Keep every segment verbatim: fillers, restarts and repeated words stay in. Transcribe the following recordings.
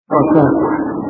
وبركاته.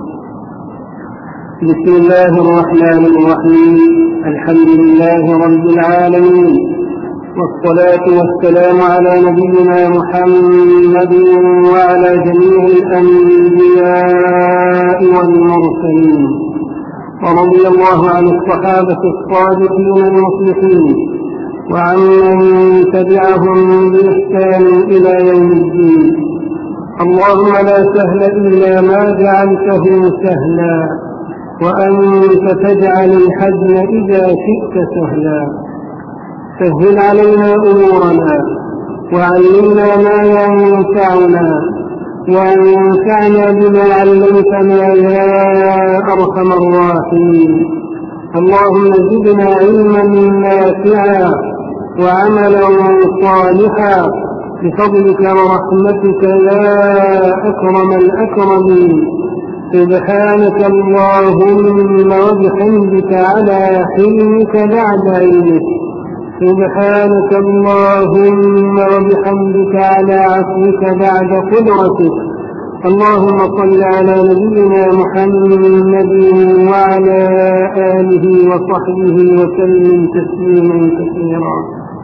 بسم الله الرحمن الرحيم. الحمد لله رب العالمين، والصلاة والسلام على نبينا محمد وعلى جميع الأنبياء والمرسلين، ورضي الله عن الصحابة الصادقين المصلحين وعمن تبعهم بإحسان إلى يوم الدين. اللهم لا سهل إلا ما جعلته سهلا، وأنت تجعل الحزن إذا شئت سهلا. سهل علينا أمورنا، وعلمنا ما ينفعنا، وانفعنا بما علمتنا يا أرحم الراحمين. اللهم زدنا علما نافعا وعملا صالحا بفضلك ورحمتك يا أكرم الأكرمين. سبحانك اللهم وبحمدك على حلمك بعد علمك. سبحانك اللهم وبحمدك على عفوك بعد قدرتك. اللهم صل على نبينا محمد وعلى آله وصحبه وسلم تسليما كثيرا.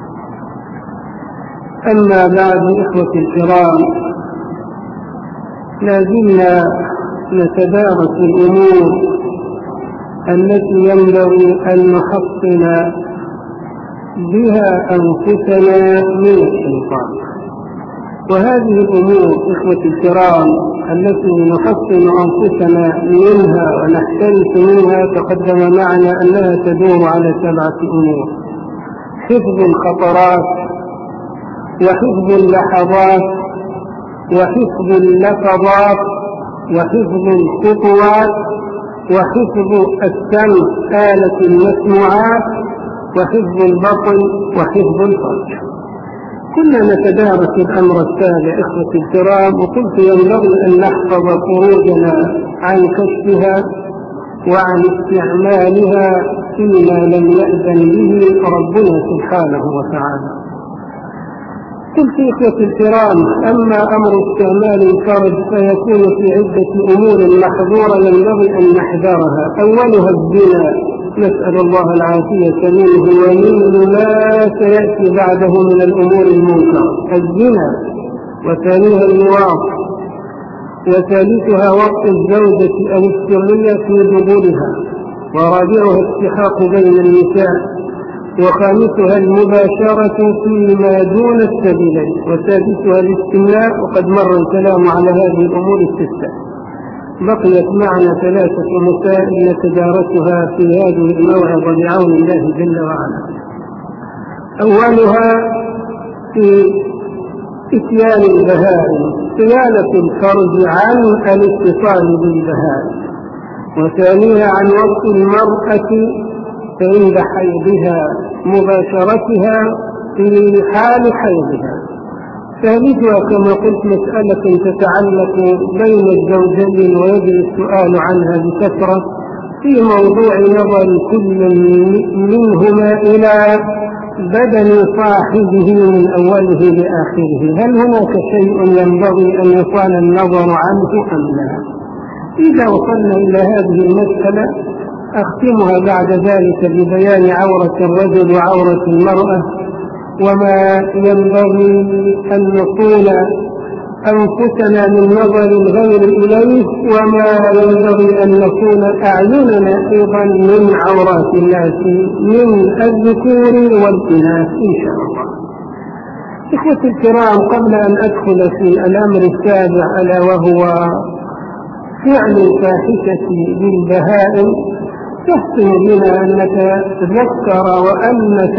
أما بعد، إخوة الكرام، لازلنا نتدارس الأمور التي ينبغي أن نحصن بها أنفسنا من الشيطان. وهذه الأمور إخوة الكرام التي نحصن أنفسنا منها ونحترس منها تقدم معنا أنها تدور على سبعة أمور: حفظ الخطرات، وحفظ اللحظات، وحفظ اللفظات، وحفظ الخطوات، وحفظ السمع آلة المسموعات، وحفظ البطن، وحفظ الفرج. كنا نتدارس الأمر السابع إخوة الكرام، وقلت ينبغي أن نحفظ فروجنا عن كشفها وعن استعمالها فيما لم يأذن به ربنا سبحانه وتعالى. قلت إخوة الكرام: أما أمر استعمال الفرج فيكون في عدة أمور محظورة ينبغي أن نحذرها. أولها الزنا، نسأل الله العافية منه ومن ما سيأتي بعده من الأمور المنكرة، الزنا. وثانيها اللواط، وثالثها وقت الزوجة أو السرية في دبرها، ورابعها السحاق بين النساء، وخامسها المباشرة فيما دون السبيلين، وسادسها الاستملاء. وقد مر الكلام على هذه الأمور الستة. بقيت معنا ثلاثة مسائل نتدارسها في هذه الموعظة بعون الله جل وعلا. أولها في إتيان البهائم، صيانة الفرج عن الاتصال بالبهائم. وثانيها عن وقت المرأة عند حيضها، مباشرتها في حال حيضها. ثالثها كما قلت مسألة تتعلق بين الزوجين ويجب السؤال عنها بكثرة في موضوع نظر كل منهما إلى بدن صاحبه من أوله لآخره. هل هناك شيء ينبغي أن يصان النظر عنه أم لا؟ إذا وصلنا إلى هذه المسألة أختمها بعد ذلك ببيان عورة الرجل وعورة المرأة، وما ينبغي أن نصون أنفسنا من نظر الغير إليه، وما ينبغي أن نصون أعيننا أيضا من عورات الناس من الذكور والإناث إن شاء الله. إخوة الكرام، قبل أن أدخل في الأمر السابع ألا وهو فعل الفاحشة بالبهائم، يحسن بنا أن نتذكر وأن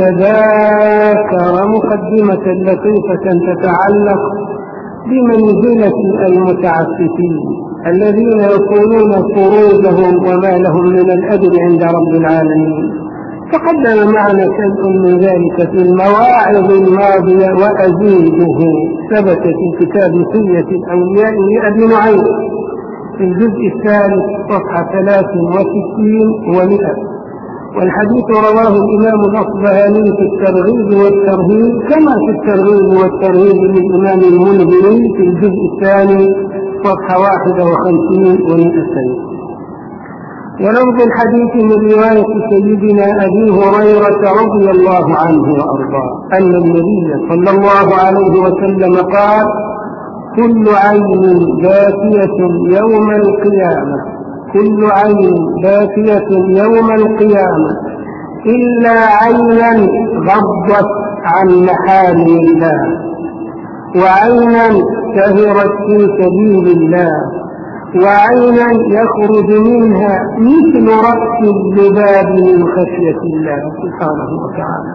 نتذاكر مقدمة لطيفة تتعلق بمنزلة المتعففين الذين يقولون فروجهم وما لهم من الأجر عند رب العالمين. تقدم معنا شيء من ذلك في المواعظ الماضية وأزيده. ثبت في كتاب حلية الأولياء لأبي نعيم في الجزء الثالث صفحة ثلاث وستين ومئة، والحديث رواه الإمام الأصبهاني في الترغيب والترهيب، كما في الترغيب والترهيب للإمام المنذري في الجزء الثاني صفحة واحدة وخمسين ومئتين. ولفظ الحديث من رواية سيدنا أبي هريرة رضي الله عنه وأرضاه أن النبي صلى الله عليه وسلم قال: كل عين باكية يوم القيامة كل عين باكية يوم القيامة إلا عينا غضت عن محارم الله، وعينا سهرت في سبيل الله، وعينا يخرج منها مثل رأس الذباب من خشية الله سبحانه وتعالى.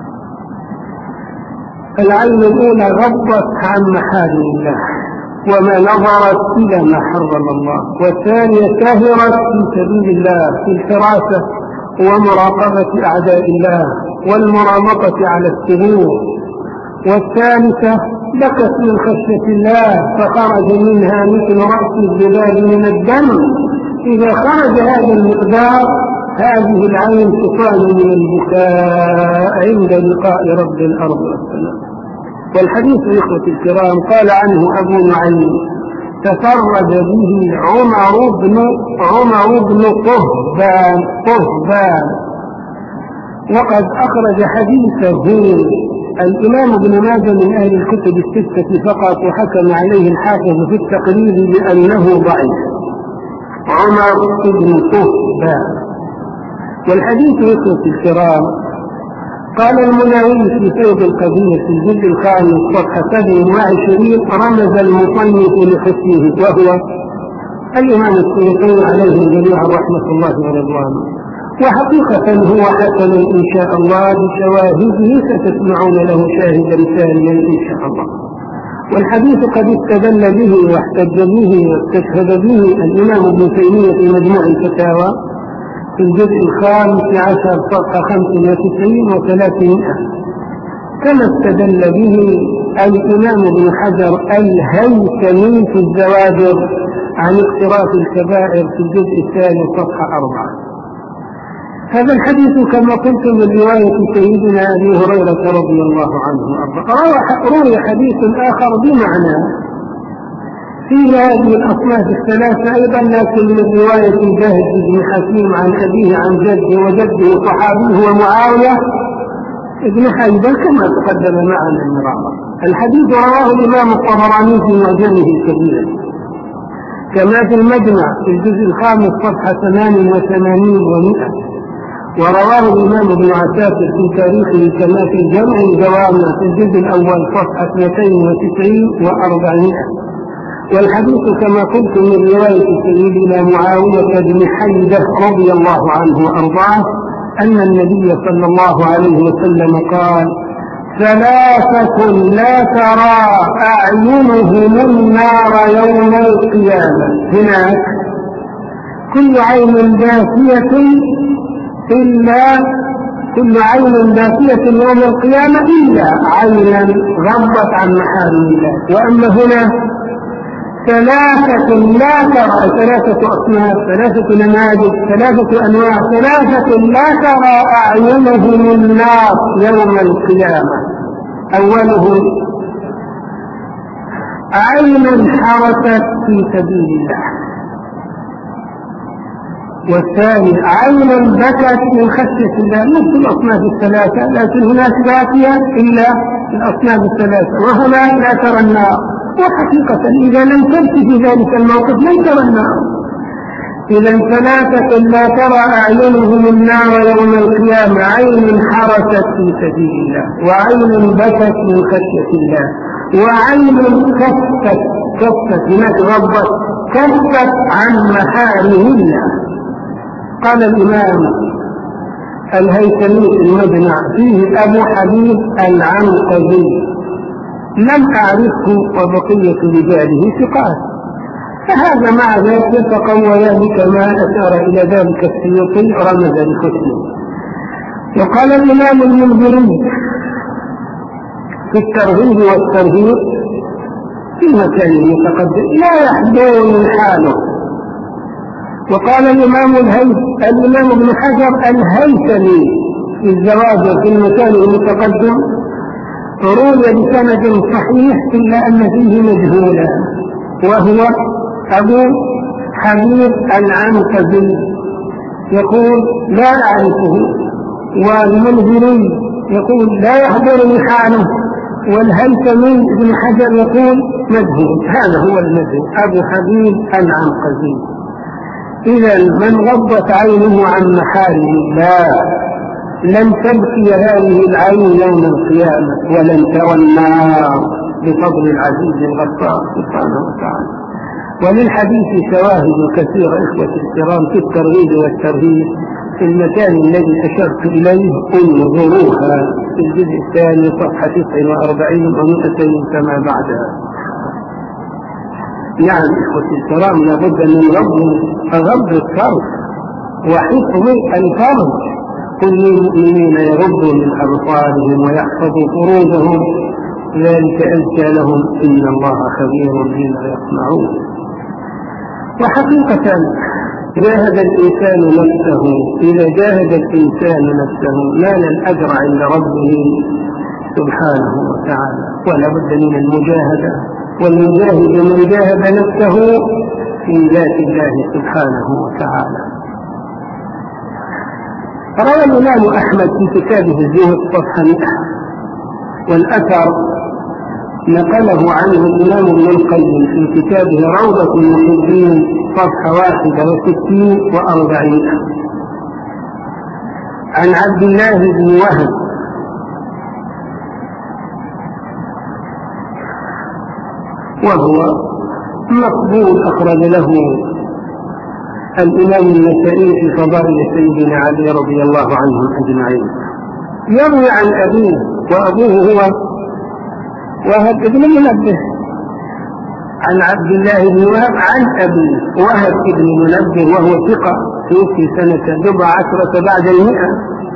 العين الأولى غضت عن محارم الله وما نظرت إلى ما حرم الله، والثانية سهرت في سبيل الله في الحراسة ومراقبة أعداء الله والمرامطة على السرور، والثالثة بكت من خشية الله فخرج منها مثل رأس الذباب من الدم. إذا خرج هذا المقدار هذه العين تصان من البكاء عند لقاء رب الأرض والسماء. والحديث يا إخوتي الكرام قال عنه أبو نعيم: تفرد به عمر بن عمر بن طهبان طهبان وقد أخرج حديثه الإمام ابن ماجه من أهل الكتب الستة فقط، وحكم عليه الحافظ في التقريب بأنه ضعيف. عمر بن طهبان. والحديث يا إخوتي الكرام قال المناوي في فيض القدير في الجزء الخامس صفحة سبع وعشرين: رمز المصنف لحسنه، وهو الإمام السيوطي عليه جميع رحمة الله ورضوانه، وحقيقة هو حسن إن شاء الله بشواهده ستسمعون له شاهدا ثانيا إن شاء الله. والحديث قد استدل به واحتج به واستشهد به الإمام ابن تيمية في مجموع الفتاوى في الجزء الخامس عشر صفحة خمس وتسعين وثلاثمائة، كما استدل به الإمام ابن حجر الهيثمي في الزواجر عن اقتراف الكبائر في الجزء الثاني صفحة أربعة. هذا الحديث كما قلت من رواية سيدنا أبي هريرة رضي الله عنه وأرضاه. روي حديث آخر بمعنى في هذه الأصناف الثلاثة أيضا، لكن من رواية جاهز بن حكيم عن أبيه عن جده وجده صحابيه ومعاوية ابن حيبة كما تقدم معنا مرارا. الحديث رواه الإمام الطبراني في معجمه الكبير، كما في المجمع في الجزء الخامس صفحة ثمان وثمانين ومئة، ورواه الإمام ابن عساكر في تاريخه كما في جمع الجوامع في الجزء الأول صفحة اثنتين وتسعين وأربعمائة. والحديث كما قلت من رواية سيدنا معاوية بن حيدة رضي الله عنه وأرضاه أن النبي صلى الله عليه وسلم قال: ثلاثة لا ترى أعينهم النار يوم القيامة. هناك كل عين باكية إلا كل عين باكية يوم القيامة إلا عينا غضت عن محارم الله. وأما هنا ثلاثة لا ترى، ثلاثة أصناف، ثلاثة نماذج، ثلاثة أنواع، ثلاثة لا ترى أعينهم النار يوم القيامة. أولهم عين حرست في سبيل الله، والثاني عين بكت من خشية الله. نفس الأصناف الثلاثة، لكن هناك باكية إلا الأصناف الثلاثة، وهنا لا ترى النار. وحقيقة إذا لم تبت في ذلك الموقف لن ترى النار. إذا ثلاثة لا ترى أعينهم النار يوم القيامة: عين حرست في سبيل الله، وعين بكت من خشية الله، وعين كفت كفت هناك غضت كفت عن محارم الله. قال الإمام الهيثمي المجمع فيه أبو حبيب العنقدي: لم أعرفه وبقية رجاله ثقات، فهذا مع ذلك يتقوى بكما أشار إلى ذلك السيوطي رمز لحسنه. وقال الإمام المنذري في الترغيب والترهيب في مكان يتقدم لا يحضرني حاله. وقال الإمام الهيث الإمام ابن حجر الهيثمي في الزواج في المكان المتقدم: روي بسند صحيح إلا أن فيه مجهولا، وهو أبو حبيب العنقزي يقول لا أعرفه، والمنذري يقول لا يحضرني حاله، والهيثمي بن حجر يقول مجهول. هذا هو المجهول أبو حبيب العنقزي. إذا من غضت عينه عن محارم الله لن تبكي هذه العين يوم القيامة ولن ترى النار بفضل العزيز الغفار سبحانه وتعالى. وللحديث شواهد كثيرة إخوة الكرام في الترغيب والترهيب في المكان الذي أشرت إليه انظروها في الجزء الثاني صفحة تسعة وأربعين ومئتين كما بعدها. يعني إخوة الكرام لابد من غض غض الطرف وحفظ الفرج. كل المؤمنين يغضوا من أبصارهم ويحفظوا فروجهم ذلك أزكى لهم إن الله خبير بما يصنعون. وحقيقة جاهد الإنسان نفسه، إذا جاهد الإنسان نفسه نال الأجر عند ربه سبحانه وتعالى. ولا بد من المجاهدة، والمجاهد من جاهد نفسه في ذات الله سبحانه وتعالى. روى الإمام أحمد في كتابه الزهد صفحة مئة، والأثر نقله عنه الإمام ابن القيم في كتابه روضة المحبين صفحة واحدة وستين وأربعين، عن عبد الله بن وهب وهو مقبول أخرج له الإمام النسائي في فضائل سيدنا علي رضي الله عنهم أجمعين. يروي عن أبيه، وأبوه هو وهب بن منبه، عن عبد الله بن وهب عن أبيه وهب بن منبه، وهو ثقة توفي سنة بضع عشرة بعد المئة.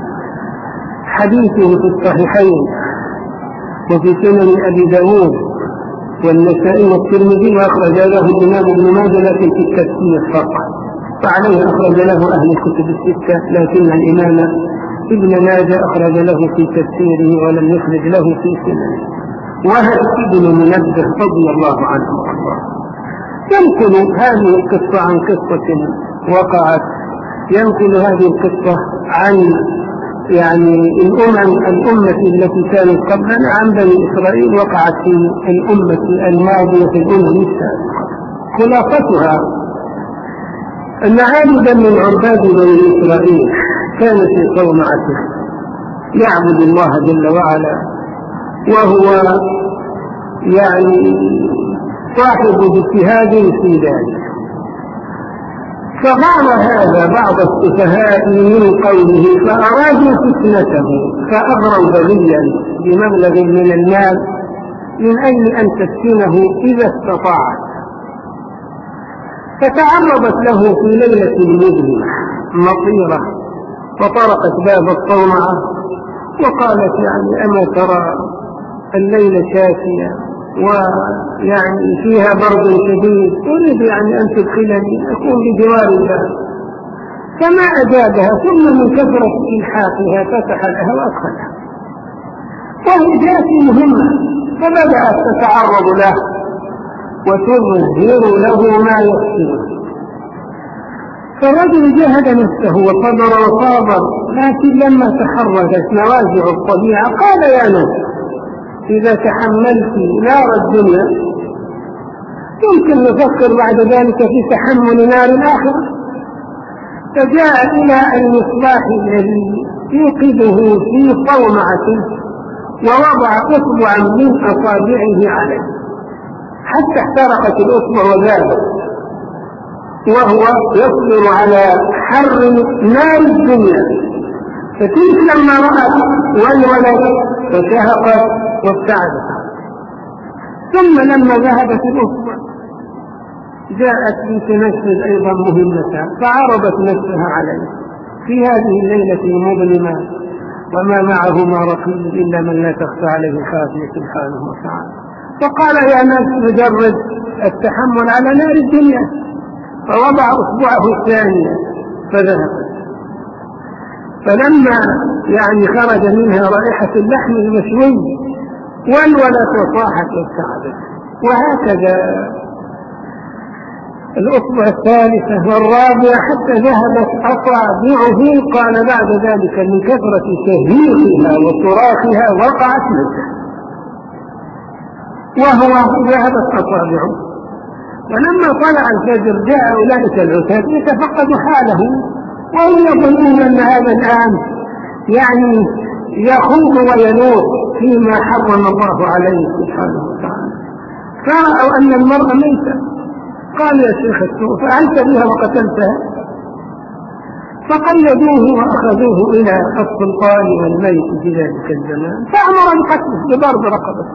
حديثه في الصحيحين وفي سنن أبي داود والنسائي والترمذي، وأخرج له الإمام ابن ماجه لكن في التفسير فقط، فعليه أخرج له أهل الكتب الستة، لكن الإمام ابن ماجه أخرج له في تفسيره ولم يخرج له في سننه. وهب بن منبه رضي الله عنه وارضاه. ينقل هذه القصة عن قصة وقعت، ينقل هذه القصة عن يعني الأمم الأمة التي كانت قبلنا، عن بني إسرائيل، وقعت في الأمة الماضية في الأمم السابقة. خلاصتها أن عابدا من عباد بني إسرائيل كان في صومعته يعبد الله جل وعلا، وهو يعني صاحب اجتهاد في ذلك. فقال هذا بعض السفهاء من قوله فأرادوا فتنته، فأغروا بغيا بمبلغ من المال من أجل أن تفتنه إذا استطاعت. فتعرضت له في ليلة مظلمة مطيرة، فطرقت باب الصومعة وقالت يعني أما ترى الليلة شافية ويعني فيها برد شديد، أريد يعني أن تدخلني أكون بجوار الله. فما أجابها، ثم من كثرة إلحاقها فتح لها وأدخلها، وهي جاءت مهمة، فبدأت تتعرض له وتظهر له ما يحسنه. فالرجل جاهد نفسه وصبر وصابر، لكن لما تحركت نوازع الطبيعة قال يا نفس إذا تحملت نار الدنيا يمكن نفكر بعد ذلك في تحمل نار الآخرة. فجاء إلى المصباح الذي يوقده في صومعته ووضع أصبعا من أصابعه عليه حتى احترقت الأصبع وذابت، وهو يصبر على حر نار الدنيا. فتلك لما رأت والولد فشهقت وابتعدت. ثم لما ذهبت الأصبع جاءت لتنفذ أيضا مهمتها، فعرضت نفسها عليه في هذه الليلة المظلمة وما معه ما رقيب إلا من لا تخفى عليه خافية سبحانه وتعالى. فقال يا ناس مجرد التحمل على نار الدنيا، فوضع أصبعه الثانية فذهبت. فلما يعني خرج منها رائحة اللحم المشوي والولد وصاحت وابتعدت. وهكذا الأصبع الثالثة والرابعة حتى ذهبت أصابعه. قال بعد ذلك من كثرة تهيئها وصراخها وقعت ميتة، وهو ذهبت أصابعه. ولما طلع الفجر جاء أولئك العتاد يتفقدوا حاله، وهم يظنون أن هذا الآن يعني يخوض وينوض فيما حرم الله عليه سبحانه وتعالى، فرأوا أن المرأة ميتة. قال يا شيخ السوء فعلت بها وقتلتها؟ فقيدوه وأخذوه إلى السلطان والملك في ذلك الزمان، فأمر بقتله بضرب رقبته.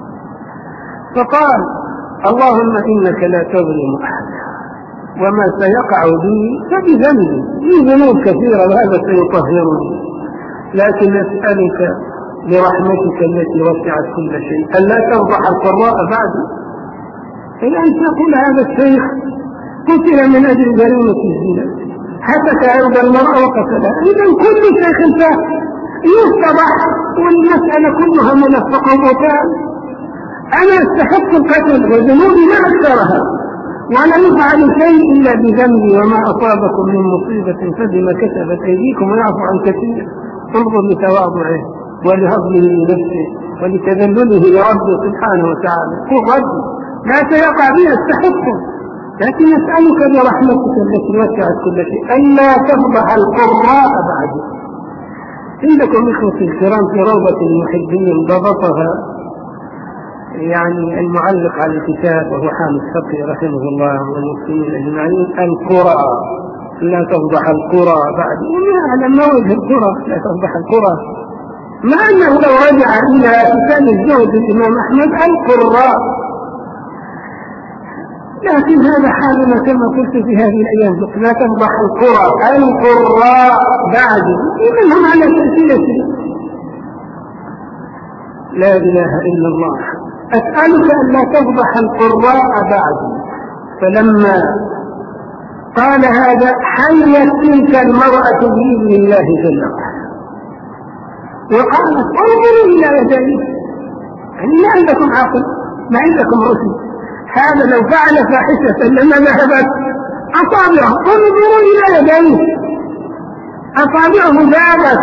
فقال اللهم إنك لا تظلم أحدا، وما سيقع بي فبذنبي، لي ذنوب كثيرة وهذا سيطهرني، لكن أسألك برحمتك التي وسعت كل شيء ألا تفضح القراء بعدي. الآن تقول هذا الشيخ قتل من أجل جريمة الزنا، حتى عرض المرأة وقتلها، إذا كل شيخ يفتضح والمسألة كلها منفقة وبهتان. أنا أستحق القتل وذنوبي ما أكثرها، وأنا يفعل شيء إلا بذنبي، وما أصابكم من مصيبة فبما كسبت أيديكم ويعفو عن كثير. انظر لتواضعه ولهضمه لنفسه ولتذلله لربه سبحانه وتعالى. قل ربي لا سيقع بي أستحقه، لكن أسألك برحمتك التي وسعت كل شيء ألا تفضح القراء بعدي. عندكم إخوتي الكرام في روضة المحبين ضبطها يعني المعلق على الكتاب وهو حامد فقي رحمه الله والمسلمين أجمعين: القرى لا تفضح القرى بعد. ويعلم ما وجه القرى لا تفضح القرى، مع أنه لو رجع إلى كتاب الزهد الإمام أحمد القراء، لكن هذا حالنا كما قلت في هذه الأيام لا تفضح القرى القراء بعد، منهم على سلسلة لا إله إلا الله. أسألك أن لا تفضح القراء بعد. فلما قال هذا حيت تلك المرأة بإذن الله جل وعلا وقالت انظروا إلى يديه، يعني ما عندكم عقل، ما عندكم رشد، هذا لو فعل فاحشة لما ذهبت أصابعه، انظروا إلى يديه أصابعه ذابت.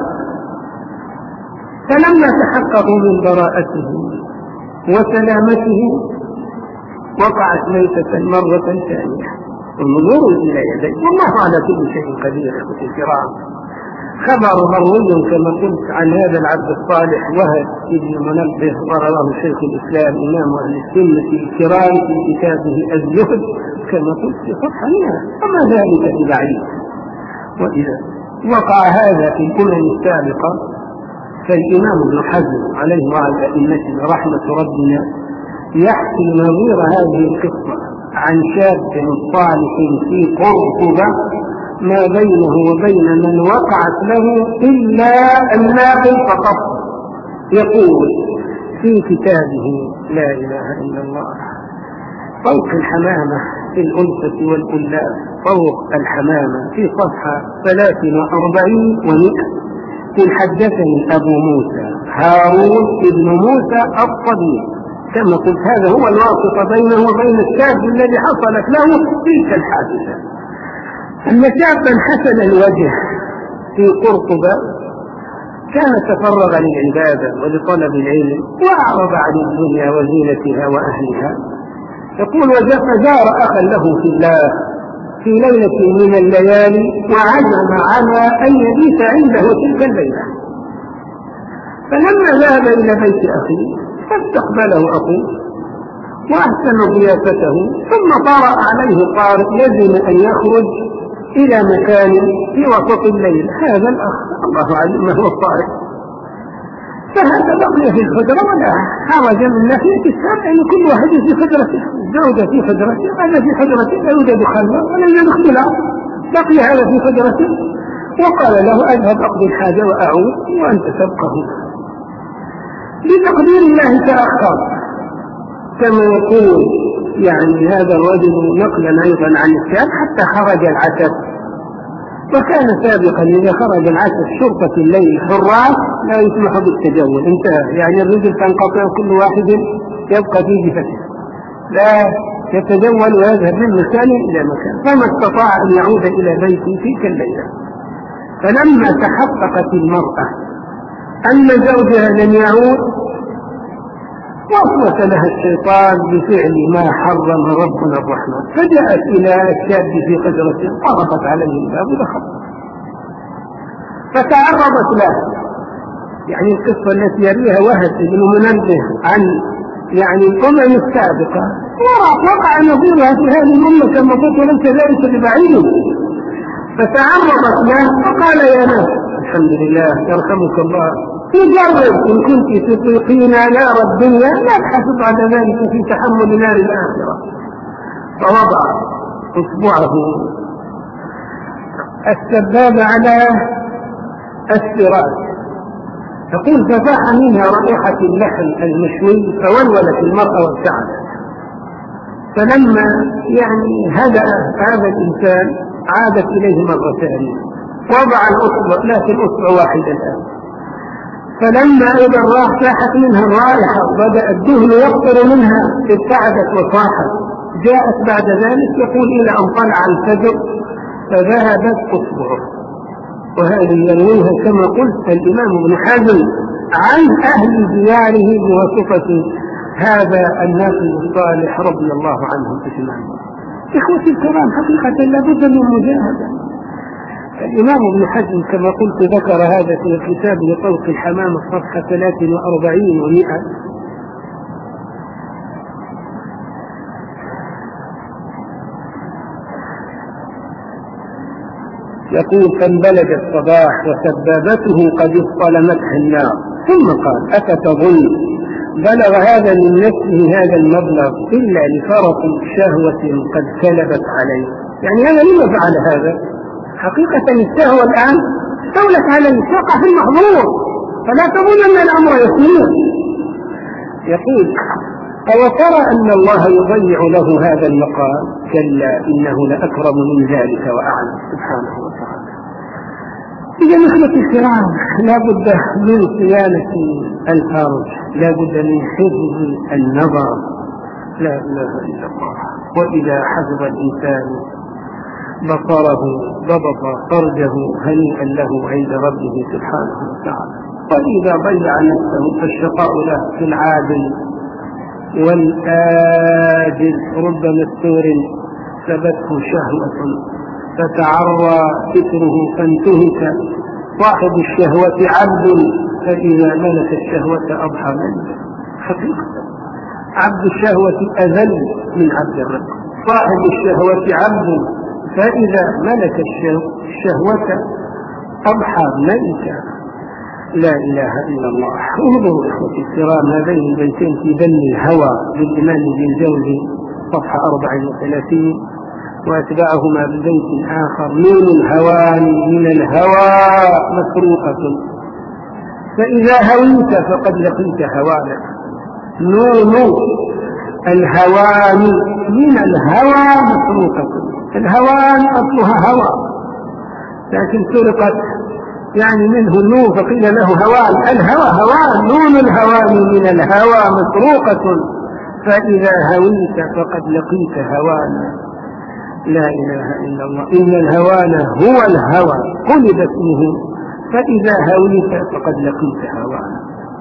فلما تحققوا من براءته وسلامته وقعت ميتة مرة ثانية. انظروا إلى يديه، والله على كل شيء قدير. أخوتي الكرام، خبر مروي كما قلت عن هذا العبد الصالح وهب بن منبه، ورواه شيخ الإسلام إمام أهل السنة الكرام في كتابه الزهد كما قلت في صفحة مئة، وما ذلك ببعيد. وإذا وقع هذا في الأمم السابقة فالإمام ابن حزم عليه وعلى أئمته رحمة ربنا يحكي نظير هذه القصة عن شاب صالح في قرطبة ما بينه وبين من وقعت له إلا الناقل فقط. يقول في كتابه لا إله إلا الله: فوق الحمامة في الأنثى والألاف، فوق الحمامة في صفحة ثلاث وأربعين ومئة. حدثني أبو موسى هارون بن موسى الطبيب، كما قلت هذا هو الواسطة بينه وبين الشاب الذي حصلت له تلك الحادثة. أن شابا حسن الوجه في قرطبة كان تفرغ للعبادة ولطلب العلم وأعرض عن الدنيا وزينتها وأهلها. يقول: وزار أخا له في الله في ليلة من الليالي وعزم على أن يبيت عنده تلك الليلة. فلما ذهب إلى بيت أخيه فاستقبله أخوه وأحسن ضيافته، ثم طرأ عليه طارئ يزن أن يخرج إلى مكان في وسط الليل. هذا الأخ الله أعلم ما هو الطارئ، فهذا بقي في الحجرة ولا خرج من ناحية السابع، يعني كل واحد في حجرته، زوجة في حجرته، هذا في حجرته لا يوجد خلوة ولا يوجد اختلاف، بقي هذا في حجرته. وقال له: أذهب أقضي الحاجة وأعود وأنت تبقى هنا. بتقدير الله تأخر، كما يقول يعني هذا الرجل نقلا أيضا عن الشاب حتى خرج العسل. وكان سابقا إذا خرج العسل شرطة الليل حراس لا يسمح بالتجول، انتهى، يعني الرجل تنقطع كل واحد يبقى في جهته، لا يتجول ويذهب من مكان إلى مكان، فما استطاع أن يعود إلى بيته تلك الليلة. فلما تحققت المرأة أن زوجها لم يعود، وسوس لها الشيطان بفعل ما حرم ربنا الرحمن، فجاءت إلى الشاب في حجرته، طرقت عليه الباب ودخلت، فتعرضت له. يعني القصة التي يرويها وهب بن منبه عن يعني الأمم السابقة وقع نظيرها في هذه الأمة كما قلت، ليس ذلك ببعيد. فتعرضت له فقال يا ناس الحمد لله يرحمك الله، تجرب إن كنت تطيقين نار الدنيا لا تحسب بعد ذلك في تحمل نار الآخرة. فوضع إصبعه السباب على السراج، تقول ففاح منها رائحة اللحم المشوي، فولولت المرأة وابتعدت. فلما يعني هدأ هذا الإنسان عادت إليه مرة ثانية، وضع الأصبع لكن أصبع واحد الآن. فلما إذا راح فاحت منها الرائحة وبدأ الدهن يقطر منها ابتعدت وصاحت. جاءت بعد ذلك يقول إلى أن طلع الفجر فذهبت أصبعه. وهذه يرويها كما قلت الإمام ابن حزم عن أهل دياره بواسطة هذا الناقل الصالح رضي الله عنهم أجمعين. إخوتي الكرام، حقيقة لابد من مجاهدة. الإمام ابن حزم كما قلت ذكر هذا في الكتاب لطوق الحمام الصفحة ثلاث وأربعين ومئة. يقول فانبلج الصباح وسبابته قد اصطلمتها النار، ثم قال أفتظن بلغ هذا من نفسه هذا المبلغ إلا لفرط شهوة قد كلبت عليه؟ يعني هذا لما فعل هذا؟ حقيقة الشهوة الآن استولت عليه، تقع في المحظور، فلا تظن أن الأمر يسير. يقول أو ترى أن الله يضيع له هذا المقام؟ كلا إنه لأكرم من ذلك وأعلم سبحانه وتعالى. إذا إخوتي الكرام، لا بد من صيانة الفرج، لا بد من حفظ النظر، لا إله إلا الله. وإذا حفظ الإنسان بصره ضبط فرجه هنيئا له عند ربه سبحانه وتعالى. وإذا ضيع نفسه فالشقاء له في العاجل والآجل. رب مستور ثبته شهوة فتعرى ستره فانتهك. صاحب الشهوة عبد فإذا ملك الشهوة أضحى منه. حقيقة عبد الشهوة أذل من عبد الرق. صاحب الشهوة عبد فإذا ملك الشهوة أضحى ملكا. لا إله إلا الله. انظروا إخوتي الكرام هذين البيتين في ذم الهوى للإمام ابن الجوزي صفحة أربع وثلاثين، وأتبعهما ببيت آخر نون الهوان من الهوى مسروقة فإذا هويت فقد لقيت هوانا. نون الهوان من الهوى مسروقة. الهوان أصلها هوى لكن سرقت يعني منه النون فقيل له هوان. الهوى هوان. نون الهوان من الهوى مسروقة فإذا هويت فقد لقيت هوانا. لا إله إلا الله. إن الهوان هو الهوى قلب اسمه فإذا هويت فقد لقيت هوانا.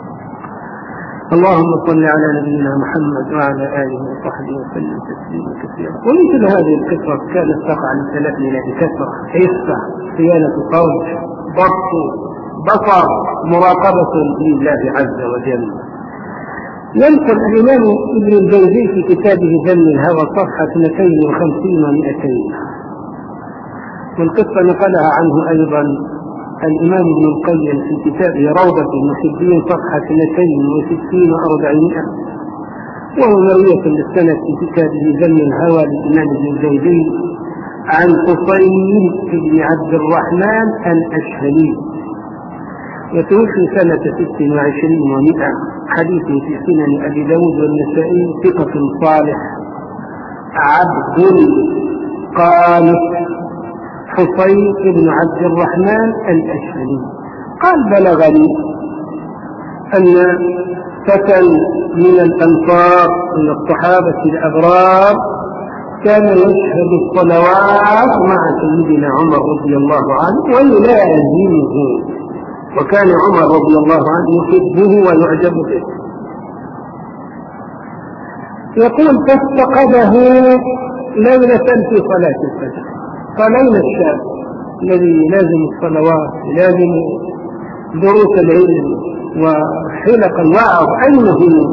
اللهم صل على نبينا محمد وعلى آله وصحبه وسلم تسليما كثيرا. ومثل هذه القصة كانت تقع لسلفنا بكثرة: حفظ، صيانة قول، ضبط بصر، مراقبة لله عز وجل. ينقل الإمام ابن الجوزي في كتابه ذم الهوى صفحة اثنتين وخمسين ومئتين، والقصة نقلها عنه أيضا الإمام ابن القيم في كتابه روضة المحبين صفحة اثنتين وستين وأربعمائة، وهو مروية للسنة في كتابه ذم الهوى للإمام ابن الجوزي عن قصير بن عبد الرحمن الأشهلي، يتوفي سنة ست وعشرين ومئة. حديث في سنن أبي داود والنسائي، ثقة صالح، عبد قانت، حصين بن عبد الرحمن الأشهلي. قال بلغني أن فتى من الأنصار من الصحابة الأبرار كان يشهد الصلوات مع سيدنا عمر رضي الله عنه ويلازمه، وكان عمر رضي الله عنه يحبه ويعجب به. يقول فافتقده ليلة في صلاة الفجر. فلين الشاب الذي لازم الصلوات لازم دروس العلم وحلق الوعظ أين هو؟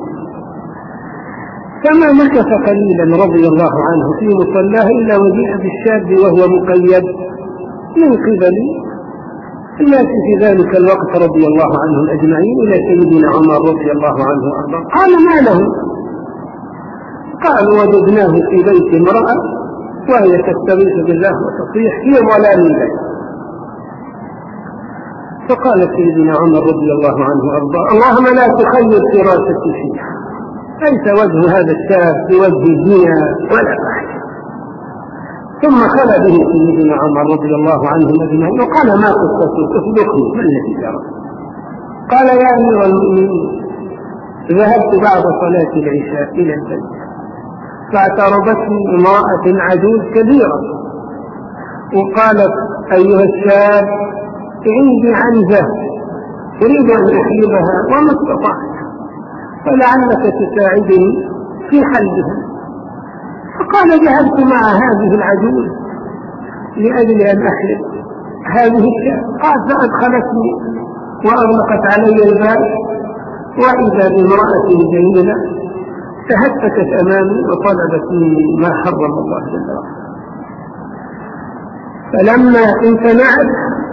فما مكث قليلا رضي الله عنه في مصلاه إلا وجيء بالشاب وهو مقيد من قبل الناس في ذلك الوقت رضي الله عنهم أجمعين إلى سيدنا عمر رضي الله عنه وأرضاه. قال ما له؟ قالوا وجدناه في بيت امرأة وهي تستغيث بالله وتصيح في ظلام الليل. فقال سيدنا عمر رضي الله عنه وأرضاه اللهم لا تخير فراستي فيها، ليس وجه هذا الشاب بوجه الزنا ولا فحش. ثم خلى به سيدنا عمر رضي الله عنه أجمعين وقال ما قصته؟ اصدقني ما الذي جرى؟ قال يا أمير المؤمنين ذهبت بعد صلاة العشاء إلى البيت فاعترضتني امرأة عجوز كبيرة وقالت أيها الشاب عندي عنزة أريد أن أحلبها وما استطعت فلعلك تساعدني في حلبها. فقال ذهبت مع هذه العجوز لأجل أن أحلب هذه الشاب. قال فأدخلتني وأغلقت علي الباب وإذا بامرأة جميلة تهتكت أمامي وطلبت مني ما حرم الله جل وعلا. فلما امتنعت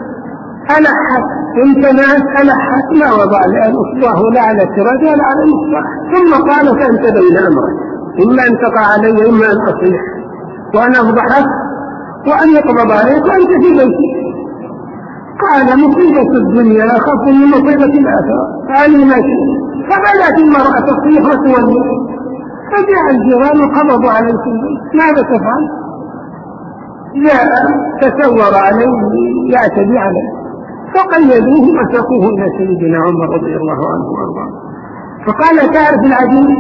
ألحت امتنعت ألحت ما وضع الآن أصبعه لا على سراج ولا على مصباح. ثم قالت أنت بين أمرك إما أن تقع علي إما أن أصيح وأن أفضحك وأن يقبض عليك وأنت في بيتك. قال مصيبة الدنيا أخف من مصيبة الآخرة قال ماشي. فبدأت المرأة تصيح وتولي فجاء الجيران وقبضوا عليه في البيت. ماذا تفعل؟ جاء تسور عليه يعتدي عليه فقيدوه وساقوه إلى سيدنا عمر رضي الله عنه وارضاه. فقال تعرف العجوز؟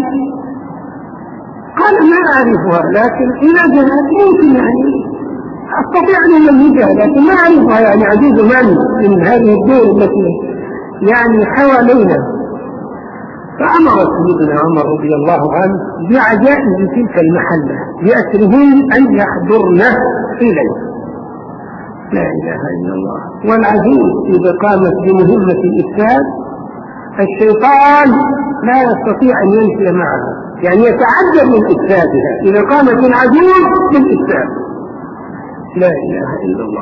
قال ما أعرفها لكن إذا جاءت ممكن يعني أستطيع أن أميزها لكن ما أعرفها يعني عجوز من من هذه الدول التي يعني حوالينا. فأمر سيدنا عمر رضي الله عنه بعجائز تلك المحلة بأسرهن أن يحضرن إليه. لا إله إلا الله. والعجوز إذا قامت بمهمة الإفساد الشيطان لا يستطيع أن يمشي معها يعني يتعجب من إفسادها إذا قامت العجوز بالإفساد. لا إله إلا الله.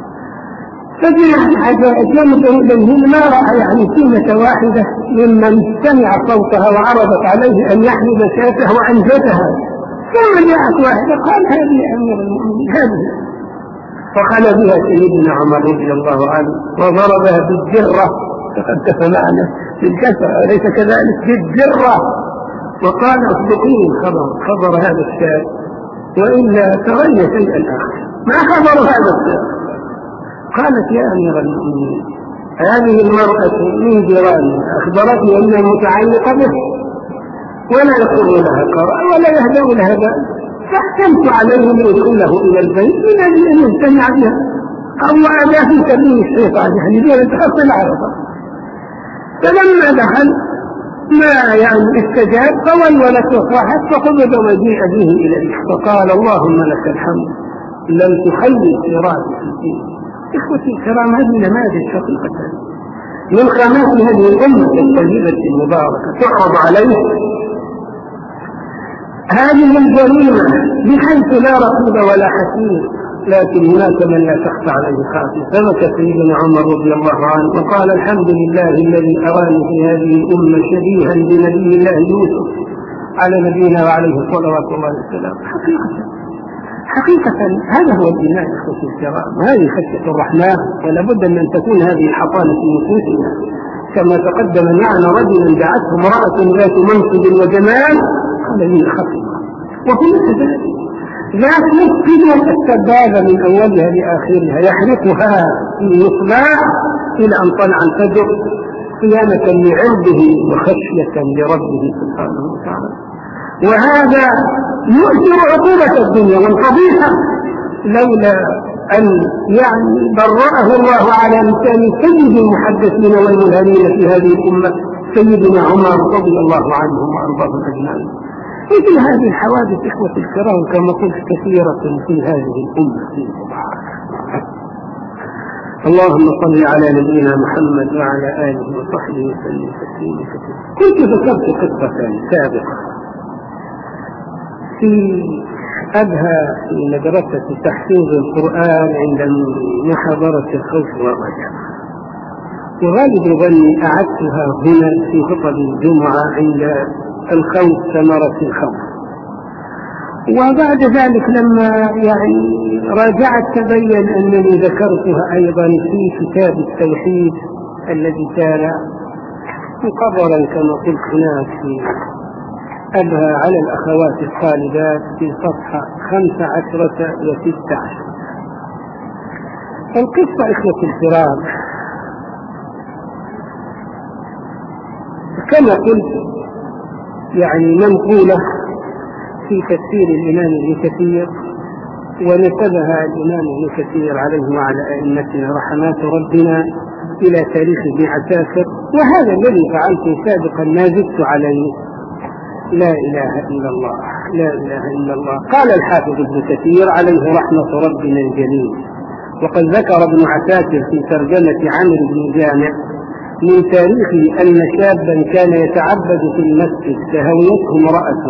فجاء عجائز ينظر إليهن ما رأى يعني كلمة واحدة ممن سمع صوتها وعرضت عليه أن يحمل شاته وعنزتها. ثم جاءت واحدة قال هذه أمير المؤمنين هذه. فخلى بها سيدنا عمر رضي الله عنه وضربها بالجرة تقدم معنا بالكسر أليس كذلك بالجرة وقال اصدقيني الخبر خبر هذا الشاب وإلا ترين شيئا آخر. ما خبر هذا الشاب؟ قالت يا أمير المؤمنين هذه المرأة من جيراني أخبرتني أنها متعلقة به ولا يقول لها قرار ولا يهدأ لها بال فاحكمت عليه ليدخله إلى البيت من أجل أن يجتمع بها أو أداة في سبيل الشيطان يعني بها تحصل عرضا. فلما دخل ما يعني استجاب فولولت وصاحت فقبض وجيء به إليه فقال اللهم لك الحمد لم تخلي سراتي في الدين. إخوتي الكرام هذه نماذج حقيقة من خامات هذه الأمة الطيبة المباركة تعرض عليه هذه الجريمة بحيث لا رقيب ولا حسيب لكن هناك من لا تخفى عليه خافية. فبكى سيدنا عمر رضي الله عنه وقال الحمد لله الذي أراني في هذه الأمة شبيها بنبي الله يوسف على نبينا وعليه صلوات الله والسلام. حقيقة حقيقة هذا هو الإيمان إخوتي الكرام وهذه خشية الرحمن ولا بد من أن تكون هذه الحصانة في نفوسنا كما تقدم معنا رجلا دعته امرأة ذات منصب وجمال قال لي خطيئة وهي كذلك ذات مسجد السبابة من أولها لآخرها يحرقها في مصباح إلى أن طلع الفجر صيانة لعرضه وخشية لربه سبحانه وتعالى. وهذا يؤثر عقوبة الدنيا والفضيحة لولا أن يعني برأه الله على لسان سيد المحدثين والملهمين في هذه الأمة سيدنا عمر رضي الله عنهم وأرضاهم أجمعين. مثل هذه الحوادث إخوة الكرام كما قلت كثيرة في هذه الأمة في اللهم صل على نبينا محمد وعلى آله وصحبه وسلم تسليما كثيرا. كنت ذكرت قصة سابقة في أبها في مدرسة تحفيظ القرآن عند محاضرة الخوف والرجاء، وغالب ظني أعدتها هنا في خطب الجمعة عند الخوف ثمرة الخوف. وبعد ذلك لما يعني راجعت تبين أنني ذكرتها أيضا في كتاب التوحيد الذي كان مقررا كما قلت هناك في أبها على الأخوات الطالبات في صفحة خمس عشرة وست عشر. القصة إخوة الكرام كما قلت يعني منقولة في تفسير الإمام ابن كثير، ونسبها الإمام ابن كثير عليه وعلى أئمتنا رحمات ربنا إلى تاريخ ابن عساكر، وهذا الذي فعلته سابقا ما زدت عليه. لا إله إلا الله لا إله إلا الله. قال الحافظ ابن كثير عليه رحمة ربنا الجليل، وقد ذكر ابن عساكر في ترجمة عمرو بن جامع من تاريخه أن شابا كان يتعبد في المسجد فهويته امرأة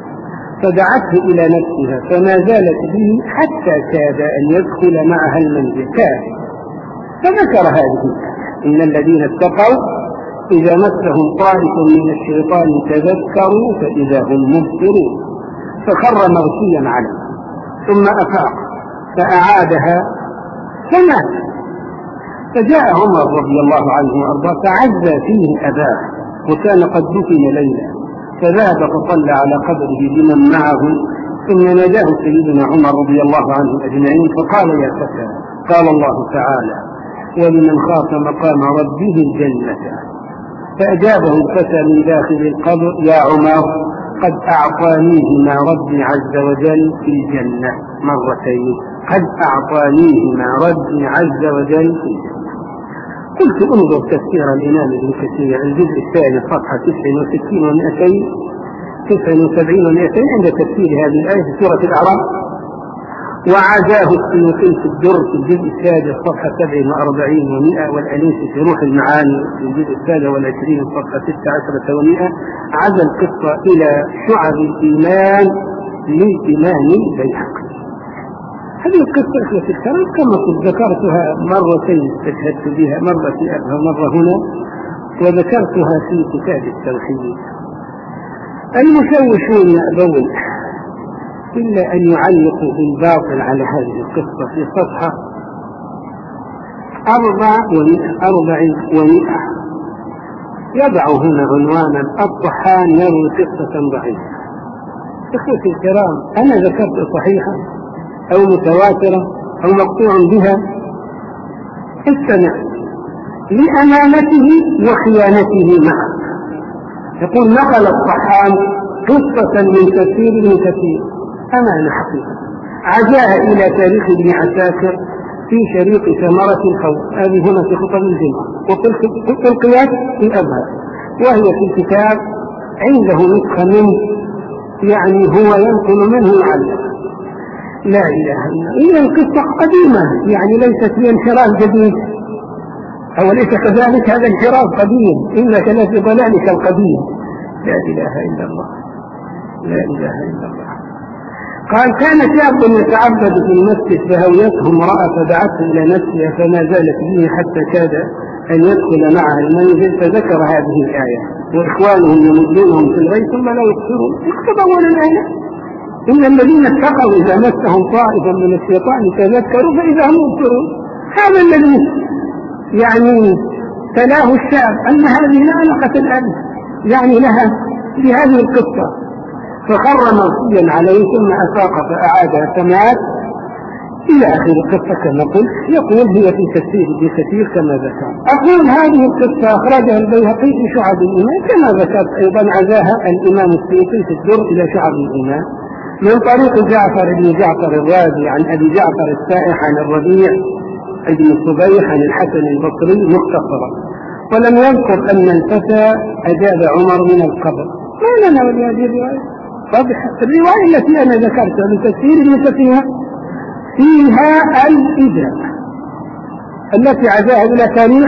فدعته إلى نفسها فما زالت به حتى كاد أن يدخل معها المنزل كاد، فذكر هذه إن الذين اتقوا إذا مسهم طائف من الشيطان تذكروا فإذا هم مبصرون، فخر مغشيا عليه ثم أفاق فأعادها فمات. فجاء عمر رضي الله عنه وأرضاه فعزى فيه أباه وكان قد دفن ليلا، فذهب فصلى على قبره بمن معه، ثم ناداه سيدنا عمر رضي الله عنه أجمعين فقال يا فتى قال الله تعالى ولمن خاف مقام ربه الجنة. فأجابه الفتى من داخل القبر يا عمر قد أعطانيه ما ربي عز وجل في الجنة مرتين، قد أعطانيه ما ربي عز وجل في الجنة. قلت انظر تفسير الإمام ابن كثير الجزء الثاني صفحة تسع وستين ومئتين تسع وسبعين ومئتين عند تفسير هذه الآية في سورة الأعراف، وعزاه السيوطي في الدر في الجزء السادس صفحة سبع وأربعين ومئة، والأنيسي في روح المعاني في الجزء السابع والعشرين صفحة ستة عشرة ومئة، عزى القصة إلى شعب الإيمان للإمام البيهقي. هذه القصة إخوة الكرام كما قد ذكرتها مرتين استشهدت بها، مرة في أبها مرة هنا، وذكرتها في كتاب التوحيد. المشوشون يأبون إلا أن يعلقوا بالباطل على هذه القصة في صفحة أربع ومئة أربع ومئة يضع هنا عنوانا الطحان يروي قصة ضعيفة. إخوتي الكرام أنا ذكرت صحيحة أو متواترة أو مقطوع بها، استمع لأمانته وخيانته معه. يقول نقل الطحان قصة من تفسير ابن كثير أمانة حقيقة عزاها إلى تاريخ ابن عساكر في شريط ثمرة الخوف، هذه هنا في خطب الجمعة، وألقيت في أبها وهي في الكتاب عنده نسخة منه يعني هو ينقل منه يعلق. لا إله إلا الله. هي القصة قديمة يعني ليست هي انحراف جديد، أو ليس كذلك هذا انحراف قديم إنك لفي ضلالك القديم. لا إله إلا الله لا إله إلا الله. قال كان شاب يتعبد في المسجد فهويته امرأة فدعته إلى نفسها فما زالت به حتى كاد أن يدخل معها المنزل، فذكر هذه الآية وإخوانهم يمدونهم في الغي ثم لا يقصرون. اكتب أول الآية إن الذين اتقوا إذا مسهم طائفا من الشيطان تذكروا فإذا هم مبصرون. هذا الذي يعني تلاه الشاب أن هذه لا علاقة الآن يعني لها في هذه القصة، فخر مغشيا عليه ثم أفاق فأعادها فمات. إلى آخر القصة كما قلت. يقول هي في تفسير ابن كثير كما ذكر. أقول هذه القصة أخرجها البيهقي في شعب الإيمان كما ذكرت أيضا، عزاها الإمام السيوطي في الدر إلى شعب الإيمان من طريق جعفر بن جعفر الرازي عن أبي جعفر السائح عن الربيع ابن الصبيح عن الحسن البصري مختصرا، ولم يذكر أن الفتى أجاب عمر من القبر. ما لنا ولهذه الرواية واضحة. الرواية التي أنا ذكرتها لتفسير ابن كثير فيها الإجابة التي عزاها إلى تاريخ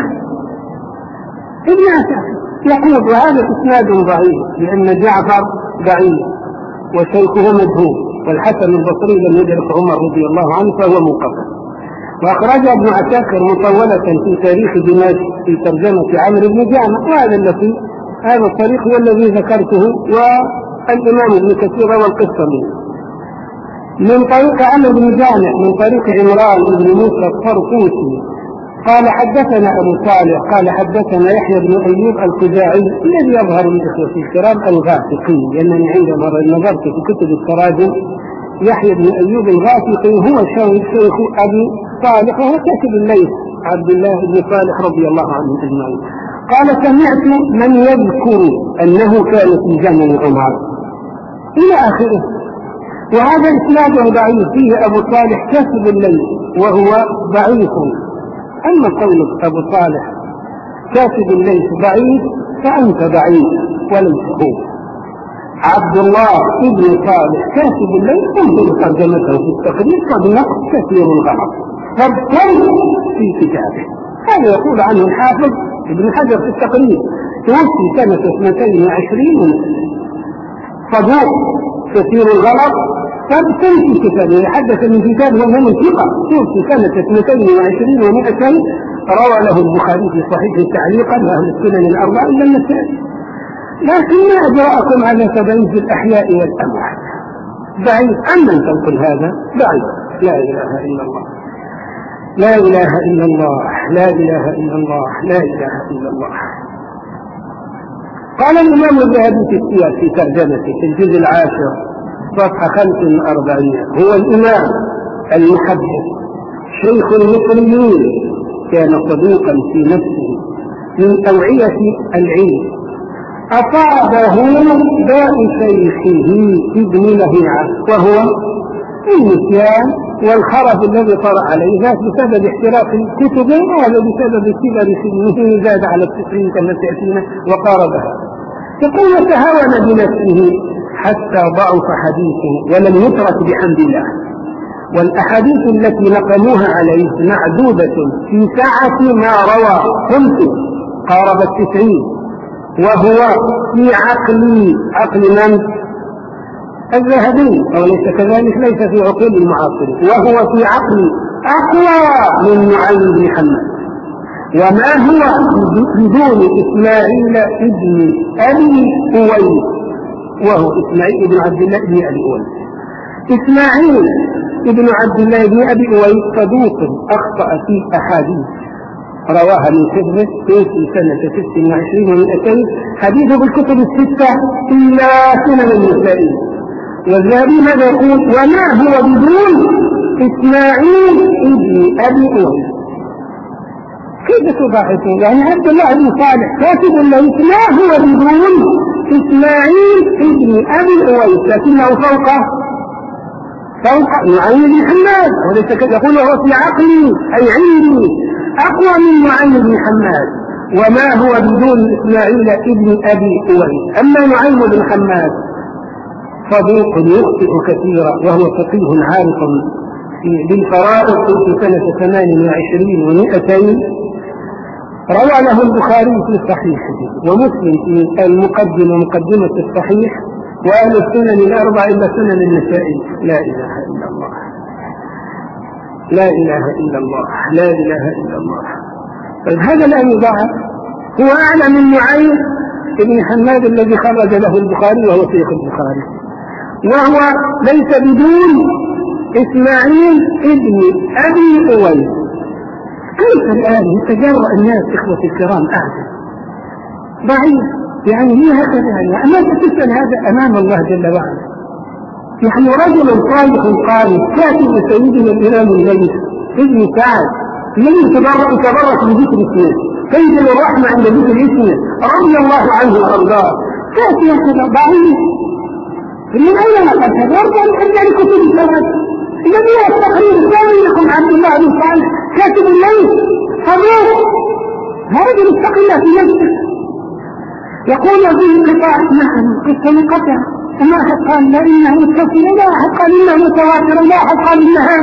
ابن عساكر. يقول وهذا إسناد ضعيف لأن جعفر ضعيف وشيخه مجهول، والحسن البصري لم يدرك عمر رضي الله عنه فهو منقطع. وأخرج ابن عساكر مطولة في تاريخ دمشق في ترجمة عمرو بن جعمة، وهذا الذي هذا الطريق هو الذي ذكرته، والإمام ابن كثير والقصة منه من طريق عمرو بن جعمة من طريق عمران بن موسى الطرطوسي قال حدثنا أبو صالح قال حدثنا يحيى بن أيوب الخزاعي الذي يظهر لإخوة الكرام الغافقي، لأنني عندما نظرت في كتب التراجم يحيى بن أيوب الغافقي هو شيخ أبي صالح وهو كاتب الليث عبد الله بن صالح رضي الله عنه أجمعين. قال سمعت من يذكر أنه كان في زمن عمر إلى آخره. وهذا إسناد ضعيف فيه أبو صالح كاتب الليث وهو ضعيف. أما قولك أبو صالح كاتب الليث ضعيف فأنت ضعيف ولم تكون. عبد الله ابن صالح كاتب الليث انظر ترجمته في التقريب قد نقص كثير الغلط فابتل في كتابه. هذا يقول عنه الحافظ ابن حجر في التقريب توفي سنة اثنتين وعشرين صدوق كثير الغلط فابتل في كتابه. حدث من كتابه وهو من ثقة توفي سنة اثنتين وعشرين ومئتين روى له البخاري في صحيحه تعليقا وأهل السنن الأربعة إلا النسائي. لكن ما أجراءكم على تبعيد الأحياء والأموات ضعيف. أما أن تنقل هذا ضعيف. لا إله إلا الله لا إله إلا الله لا إله إلا الله لا إله إلا الله. قال الإمام الذهبي في السياق في ترجمته في الجزء العاشر صفحة خمس وأربعين هو الإمام المحدث شيخ المصريين كان صدوقا في نفسه من أوعية العلم أصابه داء شيخه ابن لهيعة وهو النسيان والخرف الذي طرأ عليه ذات بسبب احتراق الكتب وهذا بسبب كبر سنه زاد على التسعين كما تأتينا وقاربها. يقول تهاون بنفسه حتى ضعف حديثه ولم يترك بحمد الله. والأحاديث التي نقموها عليه معدودة في ساعة ما روى خمسة قارب التسعين وهو في عقل عقل من الذهبي أو ليس كذلك ليس في عقول المعاصرين وهو في عقل أقوى من نعيم بن حماد. وما هو بدون إسماعيل ابن أبي أويس وهو إسماعيل بن عبد الله بن أبي أويس. إسماعيل ابن عبد الله بن أبي أويس صدوق أخطأ في أحاديث رواها من حفظه في سنة ست وعشرين ومئتين حديثه بالكتب الستة إلا سنن النسائي. والذهبي ماذا يقول وما هو بدون إسماعيل ابن أبي أويس. كيف تضاعفون؟ يعني عبد الله بن صالح كاتب الليث ما هو بدون إسماعيل ابن أبي أويس لكنه فوق فوق نعيم بن حماد وليس يقول هو في عقلي أي عندي أقوى من نعيم بن حماد. وما هو بدون إسماعيل ابن أبي أويس. أما نعيم بن حماد صديق يخطئ كثيرا وهو فقيه عارف بالفرائض في سنة ثمان وعشرين ومئتين روى له البخاري في صحيحه ومسلم في المقدمة مقدمة الصحيح وأهل السنن الأربع إلا سنن النسائي. لا إله إلا الله لا إله إلا الله لا إله إلا الله. طيب هذا لا يضاعف هو أعلى من نعيم بن حماد الذي خرج له البخاري وهو شيخ البخاري وهو ليس بدون إسماعيل ابن أبي أويس. كيف الآن يتجرأ الناس إخوة الكرام أعجب ضعيف يعني ليه هكذا يعني أما تسأل هذا أمام الله جل وعلا يعني رجل صالح قائم كاتب سيدنا الإمام الليث ابن سعد الذي تبرك بذكر اسمه تنزل الرحمة عند ذكر اسمه رضي الله عنه وأرضاه كاتب هذا ضعيف من أين نقل هذا؟ أرجع من كتب السند الذي هو التقرير الثاني لكم عبد الله بن صالح كاتب الليث صديق هذا مستقل في نفسه يقول به القطاع نعم قصة منقطعة وما أحد قال لا إنه متصل ولا أحد قال إنه متواتر ولا أحد قال إنها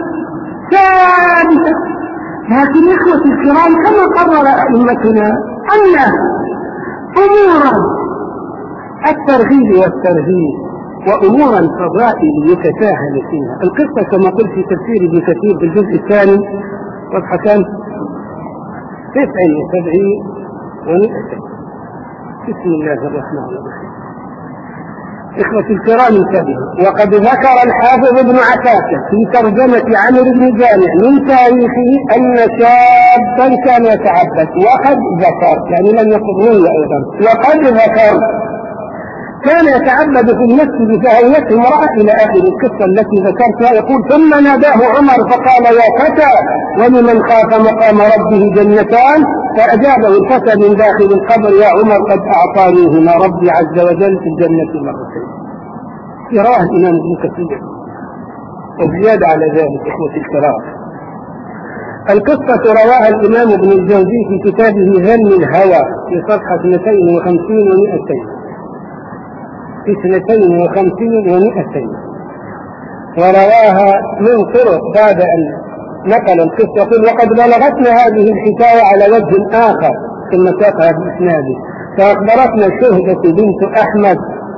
ثابتة. لكن إخوة الكرام كما قرر أئمتنا أن أمورا الترغيب والترهيب وأمورا الفضائل يتساهل فيها. القصة كما قلت في تفسير ابن كثير في الجزء الثاني صفحة كم؟ تسع وسبعين ومئتين. بسم الله الرحمن الرحيم. إخوة الكرام انتبهوا. وقد ذكر الحافظ ابن عساكر في ترجمة عمرو بن جامع من تاريخه أن شابا كان يتعبد وقد ذكر يعني لم يقل روي أيضا وقد ذكر كان يتعبد في المسجد فهوته امرأة إلى آخر القصة التي ذكرتها. يقول ثم ناداه عمر فقال يا فتى ولمن خاف مقام ربه جنتان فأجابه الفتى من داخل القبر يا عمر قد أعطانيهما ربي عز وجل في الجنة مرتين. رواه الإمام ابن كثير. وزيادة على ذلك إخوة الكرام القصة رواها الإمام ابن الجوزي في كتابه ذم الهوى في صفحة اثنتين وخمسين ومئتين في اثنتين وخمسين ومئتين ورواها من طرق بعد أن نقل القصة يقول وقد بلغتنا هذه الحكاية على وجه آخر ثم ساقها بإسناده فأخبرتنا شهدة بنت أحمد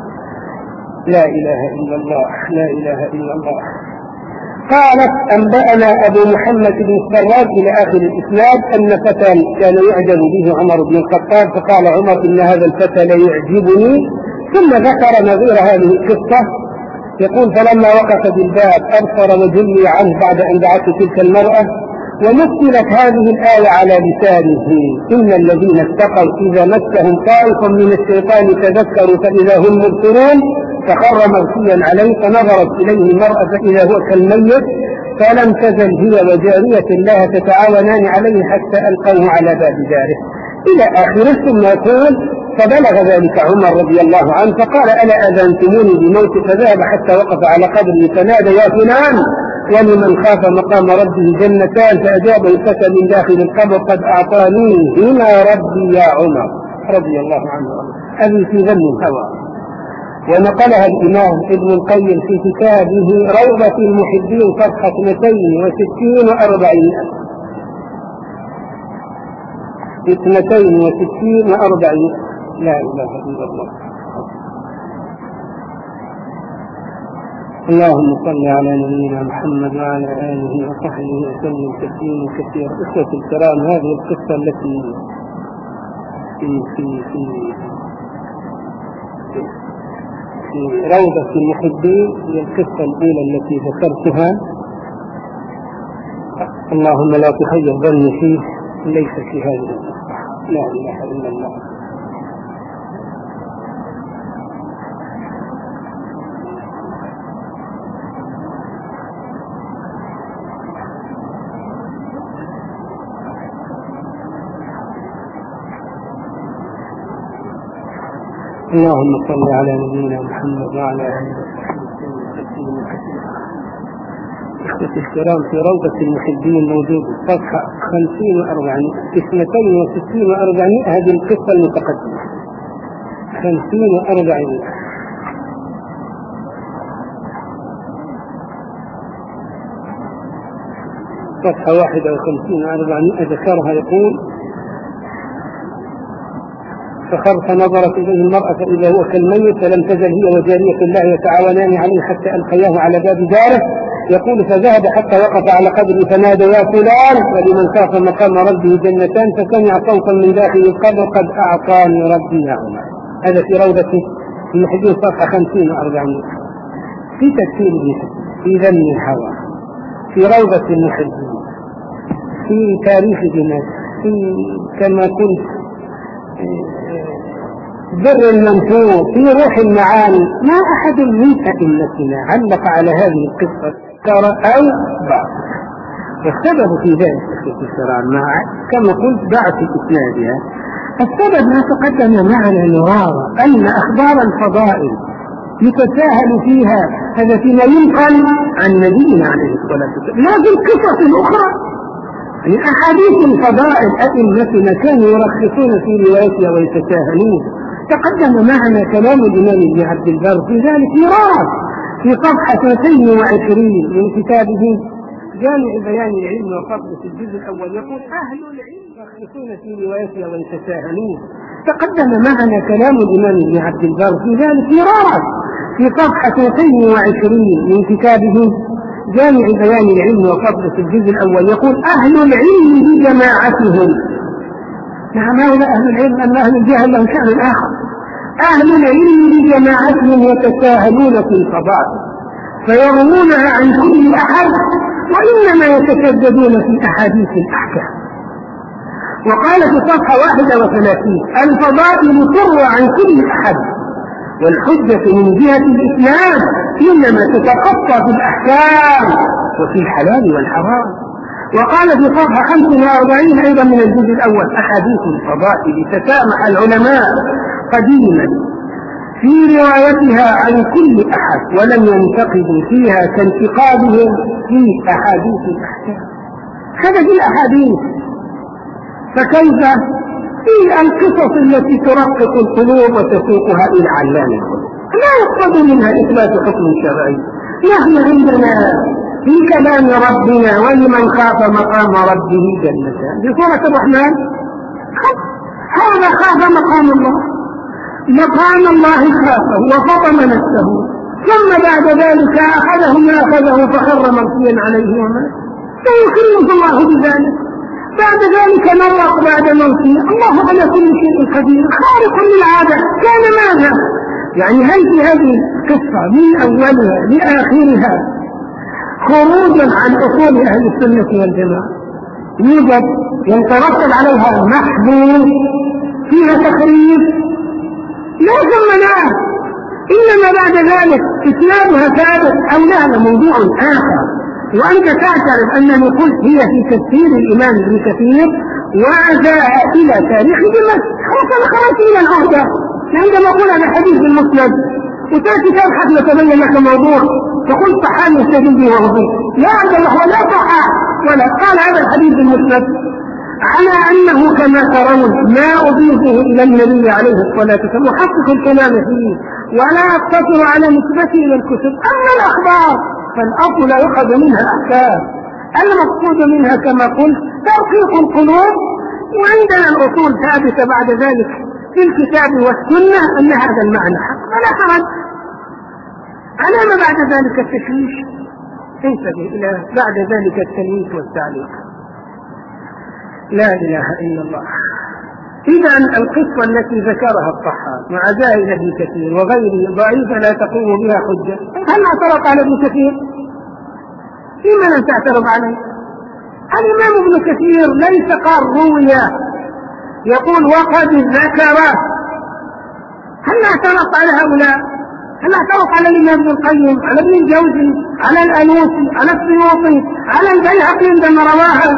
لا إله إلا الله لا إله إلا الله قالت أنبأنا أبو محمد بن السراج إلى آخر الإسناد أن فتى كان يعجب به عمر بن الخطاب فقال عمر إن هذا الفتى لا يعجبني. ثم ذكر نظير هذه القصة يقول فلما وقف بالباب أبصر وجلي عنه بعد أن دعته تلك المرأة ومثلت هذه الآية على لسانه إن الذين اتقوا إذا مسهم طائف من الشيطان تذكروا فإذا هم مبصرون فخر مغشيا عليه فنظرت إليه المرأة فإذا هو كالميت فلم تزل هي وجارية الله تتعاونان عليه حتى ألقوه على باب داره إلى آخره. ثم يقول فبلغ ذلك عمر رضي الله عنه فقال ألا أذنتموني بموت فذهب حتى وقف على قبره فنادى يا فلان ولمن خاف مقام ربه جنتان فأجابه الفتى من داخل القبر قد أعطانيه هنا ربي يا عمر رضي الله عنه. هذه في ذم الهوى ونقلها الإمام ابن القيم في كتابه روضة المحبين صفحة اثنتين وستين وأربعين اثنتين وستين وأربعين لا إله إلا الله. اللهم صل على نبينا محمد وعلى آله وصحبه وسلم تسليما كثيرا. إخوة الكرام هذه القصة التي في في في في روضة المحبين هي القصة الأولى التي ذكرتها. اللهم لا تخير ظني فيه ليس في هذه القصة لا إله إلا الله. اللهم صل على نبينا محمد وعلى آله وصحبه وسلم كثيرا. إخوة الكرام في روضة المحبين موجود صفحة خمسين وأربعمائة اثنتين وستين وأربعمائة هذه القصة المتقدمة خمسين وأربعمائة صفحة واحدة وخمسين وأربعمائة ذكرها يقول فخر فنظرت إليه المرأة فإذا هو كالميت فلم تزل هي وجارية الله يتعاونان عليه حتى ألقياه على باب داره. يقول فذهب حتى وقف على قبره فنادى يا فلان ولمن خاف مقام ربه جنتان فسمع صوتا من داخل القبر قد أعطاني ربي يا عمر. هذا في روضة المحبين صفحة خمسين وأربعين. في تفسير في ذم الهوى في روضة المحبين في تاريخ دمشق في كما قلت بر المنفوذ في روح المعاني. ما أحد من أئمتنا علق على هذه القصة ترى أو بعض. والسبب في ذلك مع كما قلت ضعف إسنادها. السبب ما تقدم معنا مرارا أن أخبار الفضائل يتساهل فيها، هذا فيما ينقل عن نبينا عليه الصلاة والسلام. لكن القصص الأخرى يعني أحاديث الفضائل أئمتنا كانوا يرخصون في روايتها ويتساهلون. تقدم معنا كلام الإمام ابن عبد البر في ذلك مرارا في صفحة اثنين وعشرين من كتابه جامع بيان العلم وفضله في الجزء الأول، يقول أهل العلم يرخصون في روايتها ويتساهلون. تقدم معنا كلام الإمام ابن عبد البر في ذلك مرارا في صفحة اثنين وعشرين من كتابه جامع بيان العلم وفضله في الجزء الأول، يقول أهل العلم بجماعتهم. نعم هؤلاء أهل العلم، أما أهل الجهل لهم شأن آخر. أهل العلم بجماعتهم يتساهلون في الفضائل فيرمونها عن كل أحد، وإنما يتشددون في أحاديث الأحكام. وقال في صفحة واحدة وثلاثين الفضائل تروى عن كل أحد، والحجة من جهة الإسلام إنما تتخطى في الأحكام وفي الحلال والحرام. وقال في صفحة خمسة وأربعين أيضا من الجزء الأول أحاديث الفضائل تسامح العلماء قديما في روايتها عن كل أحد، ولم ينتقدوا فيها كانتقادهم في أحاديث الأحكام. هذا في الأحاديث، فكيف في القصص التي ترقق القلوب وتسوقها إلى علام القلوب؟ لا يقصد منها إثبات حكم شرعي. نحن عندنا في كلام ربنا ولمن خاف مقام ربه جنتان في سورة الرحمن، هذا خاف مقام الله، مقام الله خافه وفطم نفسه، ثم بعد ذلك أخذه ما أخذه فخر مغشيا عليه ومات، فيكرمه الله بذلك. بعد ذلك نرق بعد موته. الله على كل شيء قدير خارق للعادة. كان ماذا؟ يعني هل في هذه القصة من أولها لآخرها خروجا عن أصول أهل السنة والجماعة؟ يوجد يترتب عليها محظور فيها تخريب؟ لا ثم لا، إنما بعد ذلك إسنادها ثابت أو لا موضوع آخر. وأنت تعترف أنني قلت هي في تفسير الإمام ابن كثير وعزاء إلى تاريخ دمشق. خلاص أنا خرجت إلى العهدة. عندما أقول هذا حديث المسند وتأتي تبحث لتبين لك موضوع فقلت صحابي يستدل به وضوء، لا عبد الله ولا صحاح ولا قال هذا الحديث المسند على أنه كما ترون ما أضيفه إلى النبي عليه الصلاة والسلام وحقق الكلام فيه ولا أقتصر على نسبته إلى الكتب. أما الأخبار فالأصل لا يؤخذ منها أحكام، المقصود منها كما قلت ترقيق القلوب، وعندنا الأصول ثابتة بعد ذلك في الكتاب والسنة أن هذا المعنى حق فلا حرج. على ما بعد ذلك التشويش انتبه إلى بعد ذلك التلميذ والتعليق. لا إله إلا الله. إذا القصة التي ذكرها الطحاوي مع زائد ابن كثير وغيره ضعيفة لا تقوم بها حجة. هل اعترض على ابن كثير؟ لما لم تعترض عليه؟ الإمام ابن كثير ليس قال روية، يقول وقد ذكر. هل اعترض على هؤلاء؟ هل اعترض على الإمام ابن القيم، على ابن الجوزي، على الألوسي، على السيوطي، على البيهقي عندما رواها؟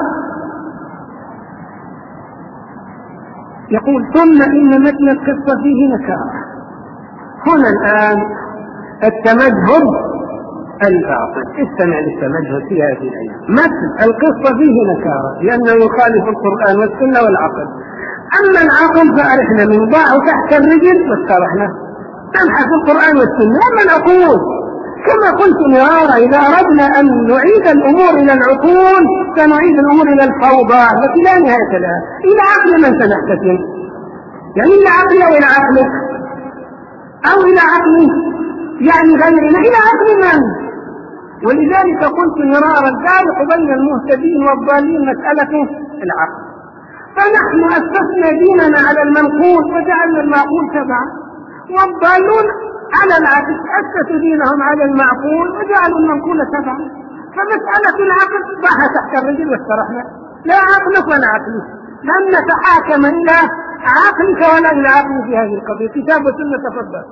يقول ثم إن متن القصة فيه نكارة. هنا الآن التمجهد الباطل، استمع للتمجهد في هذه الأيام. متن القصة فيه نكارة لأنه يخالف القرآن والسنة والعقل. أما العقل فأرحنا من ضاع تحت الرجل واسترحنا نبحث القرآن والسنة. أما العقول كما قلت مرارا إذا أردنا أن نعيد الأمور إلى العقول سنعيد الأمور إلى الفوضى التي لا نهاية لها. إلى عقل من سنحتكم؟ يعني إلى عقلي أو إلى عقلك أو إلى عقلي يعني غيرنا، إلى عقل من؟ ولذلك قلت مرارا الفارق بين المهتدين والضالين مسألة العقل. فنحن أسسنا ديننا على المنقول وجعلنا المعقول تبعا، والضالون على العكس أسسوا دينهم على المعقول وجعلوا المنقول تبعا. فمسألة العقل ضاع تحت الرجل واسترحنا، لا عقلك ولا عقلي، لن نتحاكم إلى عقلك ولا إلى عقلي في هذه القضية، كتاب وسنة تفضل.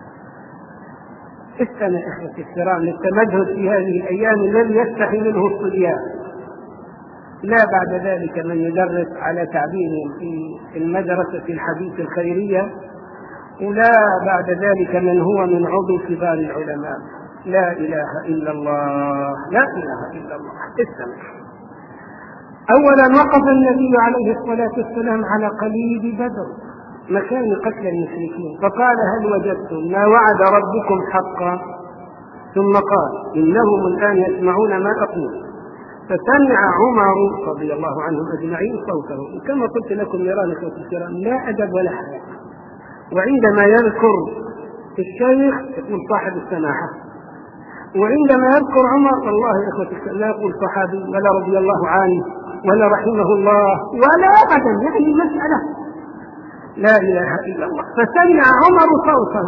استمع إخوتي الكرام للتمجد في هذه الأيام الذي يستحي منه الصبيان، لا بعد ذلك من يدرس على تعبيرهم في المدرسة الحديث الخيرية، ولا بعد ذلك من هو من عضو كبار العلماء. لا إله إلا الله، لا إله إلا الله. استمع. أولا وقف النبي عليه الصلاة والسلام على قليب بدر مكان قتل المشركين، فقال هل وجدتم ما وعد ربكم حقا؟ ثم قال إنهم الآن يسمعون ما أقول. فسمع عمر رضي الله عنهم أجمعين صوته، كما قلت لكم يرى إخوة الكرام لا أدب ولا حياء. وعندما يذكر الشيخ يقول صاحب السماحة، وعندما يذكر عمر والله إخوة الكرام لا يقول صحابي ولا رضي الله عنه ولا رحمه الله ولا أبدا، يعني مسألة لا إله إلا الله. فسمع عمر صوته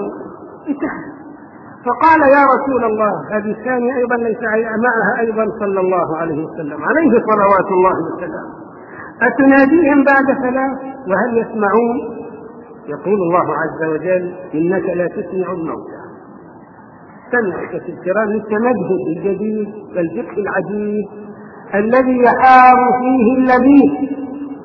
فقال يا رسول الله، هذه الثانية أيضا ليس معها أيضا صلى الله عليه وسلم عليه صلوات الله وسلم، أتناديهم بعد ثلاث وهل يسمعون؟ يقول الله عز وجل إنك لا تسمع الموتى. سمعك الكرام التمجد الجديد والفقه العجيب الذي يحار فيه اللبيب.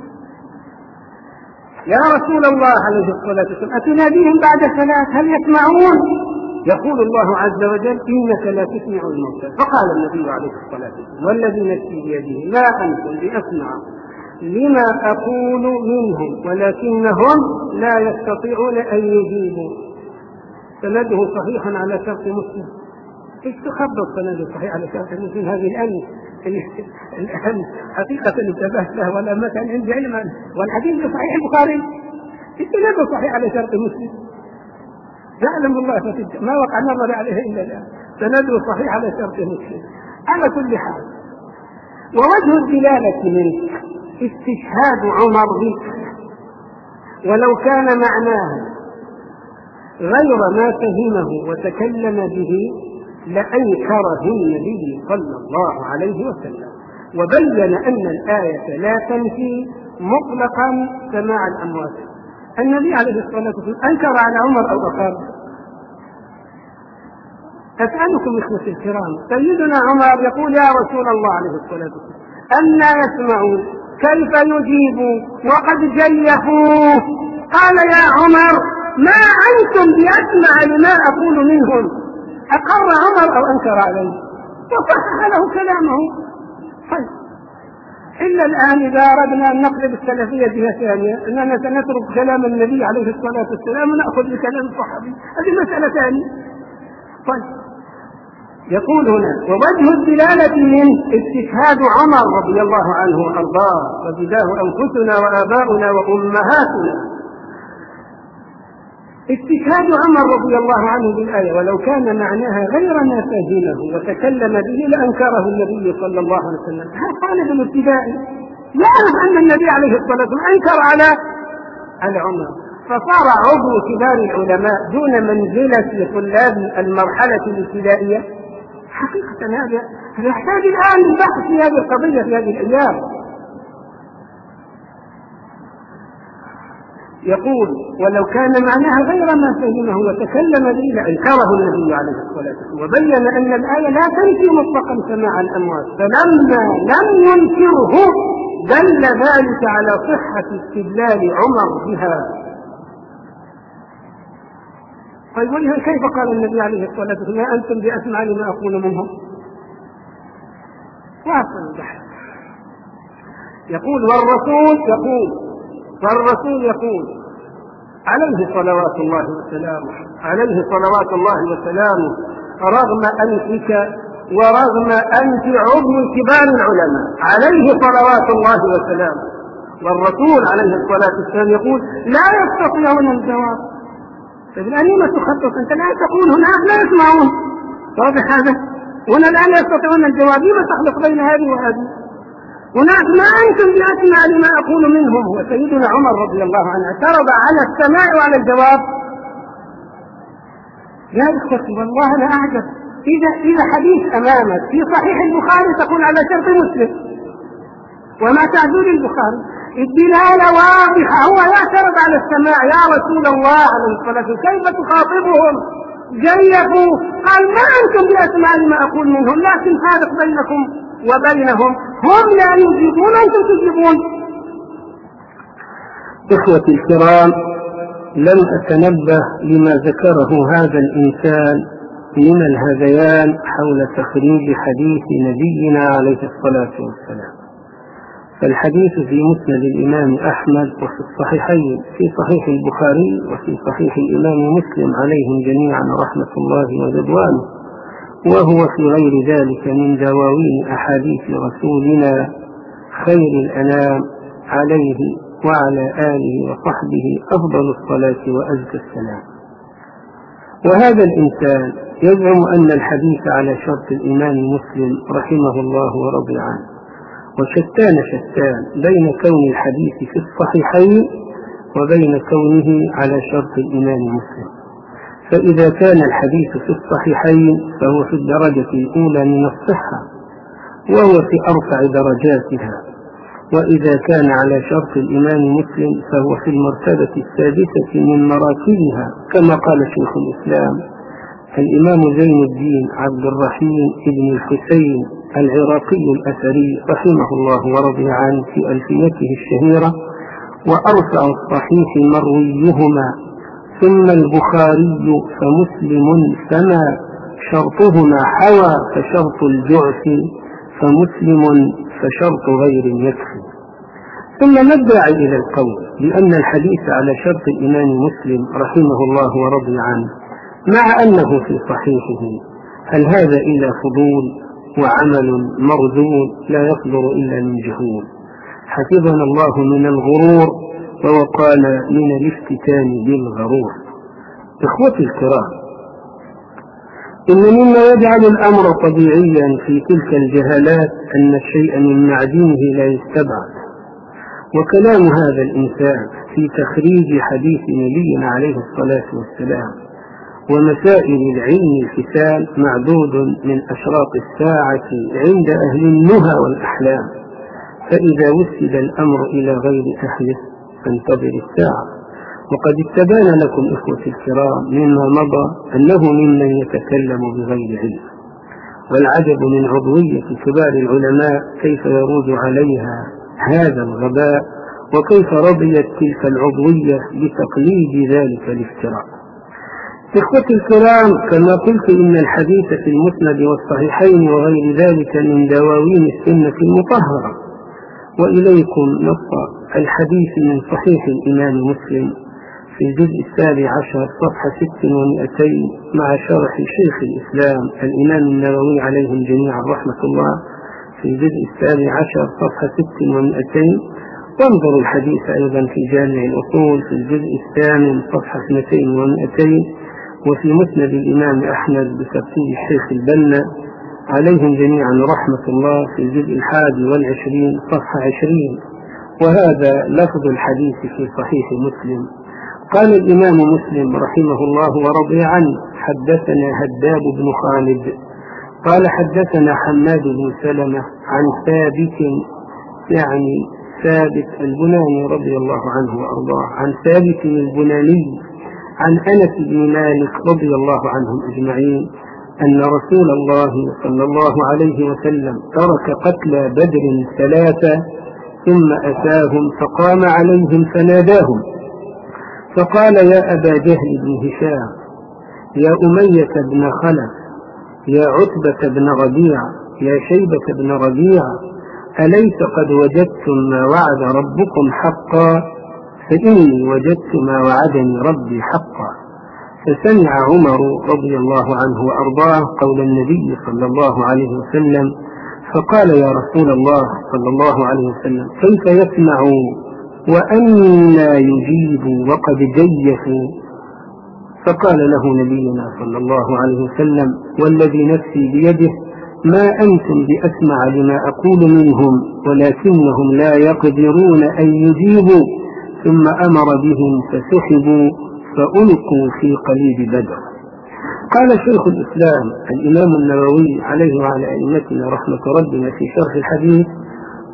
يا رسول الله عليه الصلاة والسلام أتناديهم بعد ثلاث هل يسمعون؟ يقول الله عز وجل إنك لا تسمع الموتى. فقال النبي عليه الصلاة والسلام والذي نفسي بيده ما أنتم بأسمع لما أقول منهم ولكنهم لا يستطيعون أن يجيبوا. سنده صحيحا على شرط مسلم. ايش تخبط سنده صحيح على شرط مسلم؟ هذه الآن الآن حقيقة انتبهت له ولا ما كان عندي علما، والحديث صحيح البخاري سنده صحيح على شرط مسلم. يعلم الله ما وقع نظر عليه إلا الآن، سنده صحيح على شرط مسلم. على كل حال، ووجه الدلالة منك استشهاد عمر بك، ولو كان معناه غير ما فهمه وتكلم به لأنكره النبي صلى الله عليه وسلم، وبين أن الآية لا تنفي مطلقا سماع الأموات. النبي عليه الصلاة والسلام أنكر على عمر أو أقر؟ أسألكم إخوتي الكرام، سيدنا عمر يقول يا رسول الله عليه الصلاة والسلام أنا يسمعون كيف يجيبوا وقد جيفوه؟ قال يا عمر ما أنتم بأسمع لما أقول منهم. أقر عمر أو أنكر عليه؟ وصحح له كلامه. طيب إلا الآن إذا أردنا أن نقلب السلفية جهة ثانية أننا سنترك كلام النبي عليه الصلاة والسلام ونأخذ بكلام الصحابي، هذه مسألة ثانية. طيب يقول هنا ووجه الدلالة من استشهاد عمر رضي الله عنه وأرضاه وبداه أنفسنا وآباؤنا وأمهاتنا. استشهاد عمر رضي الله عنه بالآية ولو كان معناها غير ما فهمه وتكلم به لأنكره النبي صلى الله عليه وسلم. هذا طالب الابتدائي يعرف أن النبي عليه الصلاة والسلام أنكر على على عمر، فصار عضو كبار العلماء دون منزلة طلاب المرحلة الابتدائية. حقيقة هذا يحتاج الآن البحث في هذه القضية في هذه الأيام. يقول ولو كان معناها غير ما فهمه وتكلم به لأنكره النبي عليه الصلاة والسلام، وبين أن الآية لا تنفي مطلقا سماع الأموات، فلما لم ينكره دل ذلك على صحة استدلال عمر بها. طيب ولهذا كيف قال النبي عليه الصلاة والسلام ما أنتم بأسمع لما أقول منهم؟ واصل البحث. يقول والرسول يقول والرسول يقول عليه صلوات الله وسلامه عليه صلوات الله وسلامه رغم أنفك ورغم أنف عضو كبار العلماء عليه صلوات الله وسلامه، والرسول عليه الصلاة والسلام يقول لا يستطيعون الجواب. الآن لما تخطط أنت لا تقول هناك لا يسمعون، واضح هذا؟ هنا الآن لا يستطيعون الجواب، لما تخلق بين هذه وهذه؟ هناك ما أنتم بأسمع لما أقول منهم. وسيدنا عمر رضي الله عنه اعترض على السماع وعلى الجواب. يا إخوتي والله أنا أعجب، إذا إذا حديث أمامك في صحيح البخاري تقول على شرط مسلم وما تعدل البخاري، الدلالة واضحة. هو يعترض على السماع: يا رسول الله عليه الصلاة والسلام كيف تخاطبهم؟ جيفوا. قال: ما أنتم بأسماء ما أقول منهم، لكن فارق بينكم وبينهم، هم لا يجيبون أنتم تجيبون. إخوتي الكرام، لم أتنبه لما ذكره هذا الإنسان من الهذيان حول تخريج حديث نبينا عليه الصلاة والسلام. فالحديث في مسند الإمام أحمد وفي الصحيحين، في صحيح البخاري وفي صحيح الإمام مسلم عليهم جميعا رحمة الله ورضوانه، وهو في غير ذلك من دواوين أحاديث رسولنا خير الأنام عليه وعلى آله وصحبه أفضل الصلاة وأزكى السلام. وهذا الإنسان يزعم أن الحديث على شرط الإمام مسلم رحمه الله ورضي عنه، وشتان شتان بين كون الحديث في الصحيحين وبين كونه على شرط الإمام مسلم. فإذا كان الحديث في الصحيحين فهو في الدرجة الأولى من الصحة، وهو في أرفع درجاتها، وإذا كان على شرط الإمام مسلم فهو في المرتبة السادسة من مراتبها، كما قال شيخ الإسلام الإمام زين الدين عبد الرحيم بن الحسين العراقي الأثري رحمه الله ورضي عنه في ألفيته الشهيرة: وأرفع الصحيح مرويهما ثم البخاري فمسلم، فما شرطهما حوى فشرط الجعف فمسلم فشرط غير يكفي. ثم نرجع إلى القول بأن الحديث على شرط الإمام مسلم رحمه الله ورضي عنه مع أنه في صحيحه، هل هذا إلا فضول وعمل مرذول لا يصدر إلا من جهول؟ حفظنا الله من الغرور ووقانا من الافتتان بالغرور. إخوتي الكرام، إن مما يجعل الأمر طبيعيا في تلك الجهالات أن الشيء من معدنه لا يستبعد، وكلام هذا الإنسان في تخريج حديث نبينا عليه الصلاة والسلام ومسائل العلم الحسان معدود من أشراط الساعة عند أهل النهى والأحلام، فإذا وسد الأمر إلى غير أهله فانتظر الساعة. وقد استبان لكم إخوتي الكرام مما مضى أنه ممن يتكلم بغير علم، والعجب من عضوية كبار العلماء كيف يروج عليها هذا الغباء، وكيف رضيت تلك العضوية بتقليد ذلك الافتراء. إخوتي الكرام، كما قلت إن الحديث في المسند والصحيحين وغير ذلك من دواوين السنة المطهرة، وإليكم نص الحديث من صحيح الإمام مسلم في الجزء السابع عشر صفحة ست ومئتين مع شرح شيخ الإسلام الإمام النووي عليهم جميعا رحمة الله في الجزء السابع عشر صفحة ست ومئتين، وانظروا الحديث أيضا في جامع الأصول في الجزء الثامن صفحة اثنتين ومئتين، وفي مسند الإمام أحمد بترتيب الشيخ البنا عليهم جميعا رحمة الله في الجزء الحادي والعشرين صفحة عشرين. وهذا لفظ الحديث في صحيح مسلم. قال الإمام مسلم رحمه الله ورضي عنه: حدثنا هداب بن خالد قال حدثنا حماد بن سلمة عن ثابت، يعني ثابت البناني رضي الله عنه وأرضاه، عن ثابت البناني عن أنس بن مالك رضي الله عنهم أجمعين أن رسول الله صلى الله عليه وسلم ترك قتلى بدر ثلاثة ثم أتاهم فقام عليهم فناداهم فقال: يا أبا جهل بن هشام، يا أمية بن خلف، يا عتبة بن ربيعة، يا شيبة بن ربيعة، أليس قد وجدتم ما وعد ربكم حقا؟ فإني وجدت ما وعدني ربي حقا. فسمع عمر رضي الله عنه وأرضاه قول النبي صلى الله عليه وسلم فقال: يا رسول الله صلى الله عليه وسلم، كيف يسمع وأنا يجيب وقد جيفوا؟ فقال له نبينا صلى الله عليه وسلم: والذي نفسي بيده ما أنتم بأسمع لما أقول منهم، ولكنهم لا يقدرون أن يجيبوا. ثم أمر بهم فسحبوا فألقوا في قليب بدر. قال شيخ الإسلام الإمام النووي عليه وعلى أئمتنا رحمة ربنا في شرح الحديث: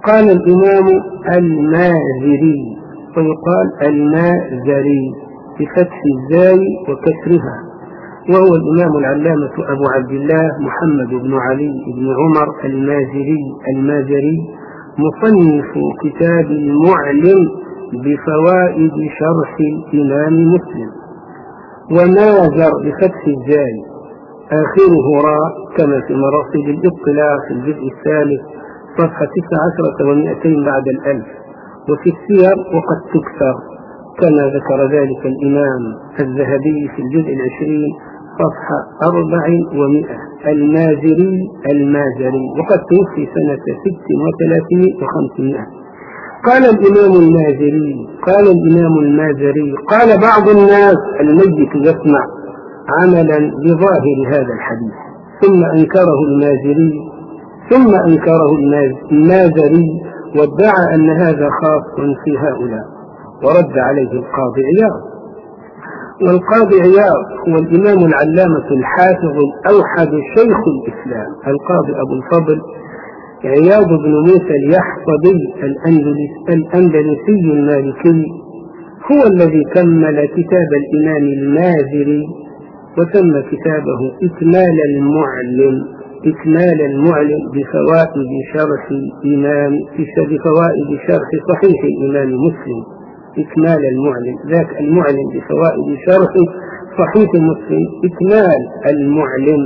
قال الإمام المازري ويقال المازري بفتح الزاي وكسرها، وهو الإمام العلامة أبو عبد الله محمد بن علي بن عمر المازري المازري مصنف كتاب المعلم بفوائد شرح الإمام مسلم. ومازر بفتح الزاي آخره راء كما في مراسل الاطلاع في الجزء الثالث صفحة تسع عشرة ومئتين بعد الألف، وفي السير وقد تكثر كما ذكر ذلك الإمام الذهبي في الجزء العشرين صفحة أربع ومئة. المازري المازري وقد توفي سنة ست وثلاثين وخمسمائة. قال الإمام المازري قال الإمام المازري قال بعض الناس الميت يسمع عملا بظاهر هذا الحديث، ثم أنكره المازري ثم أنكره المازري وادعى أن هذا خاص في هؤلاء، ورد عليه القاضي عياض. والقاضي عياض هو الإمام العلامة الحافظ الأوحد شيخ الإسلام القاضي أبو الفضل عياض بن موسى اليحصبي الأندلسي المالكي، هو الذي كمل كتاب الإمام المازري وسمى كتابه إكمال المعلم إكمال المعلم بفوائد شرح إمام بفوائد شرح صحيح الإمام مسلم. إكمال المعلم ذاك المعلم بفوائد شرح صحيح مسلم، إكمال المعلم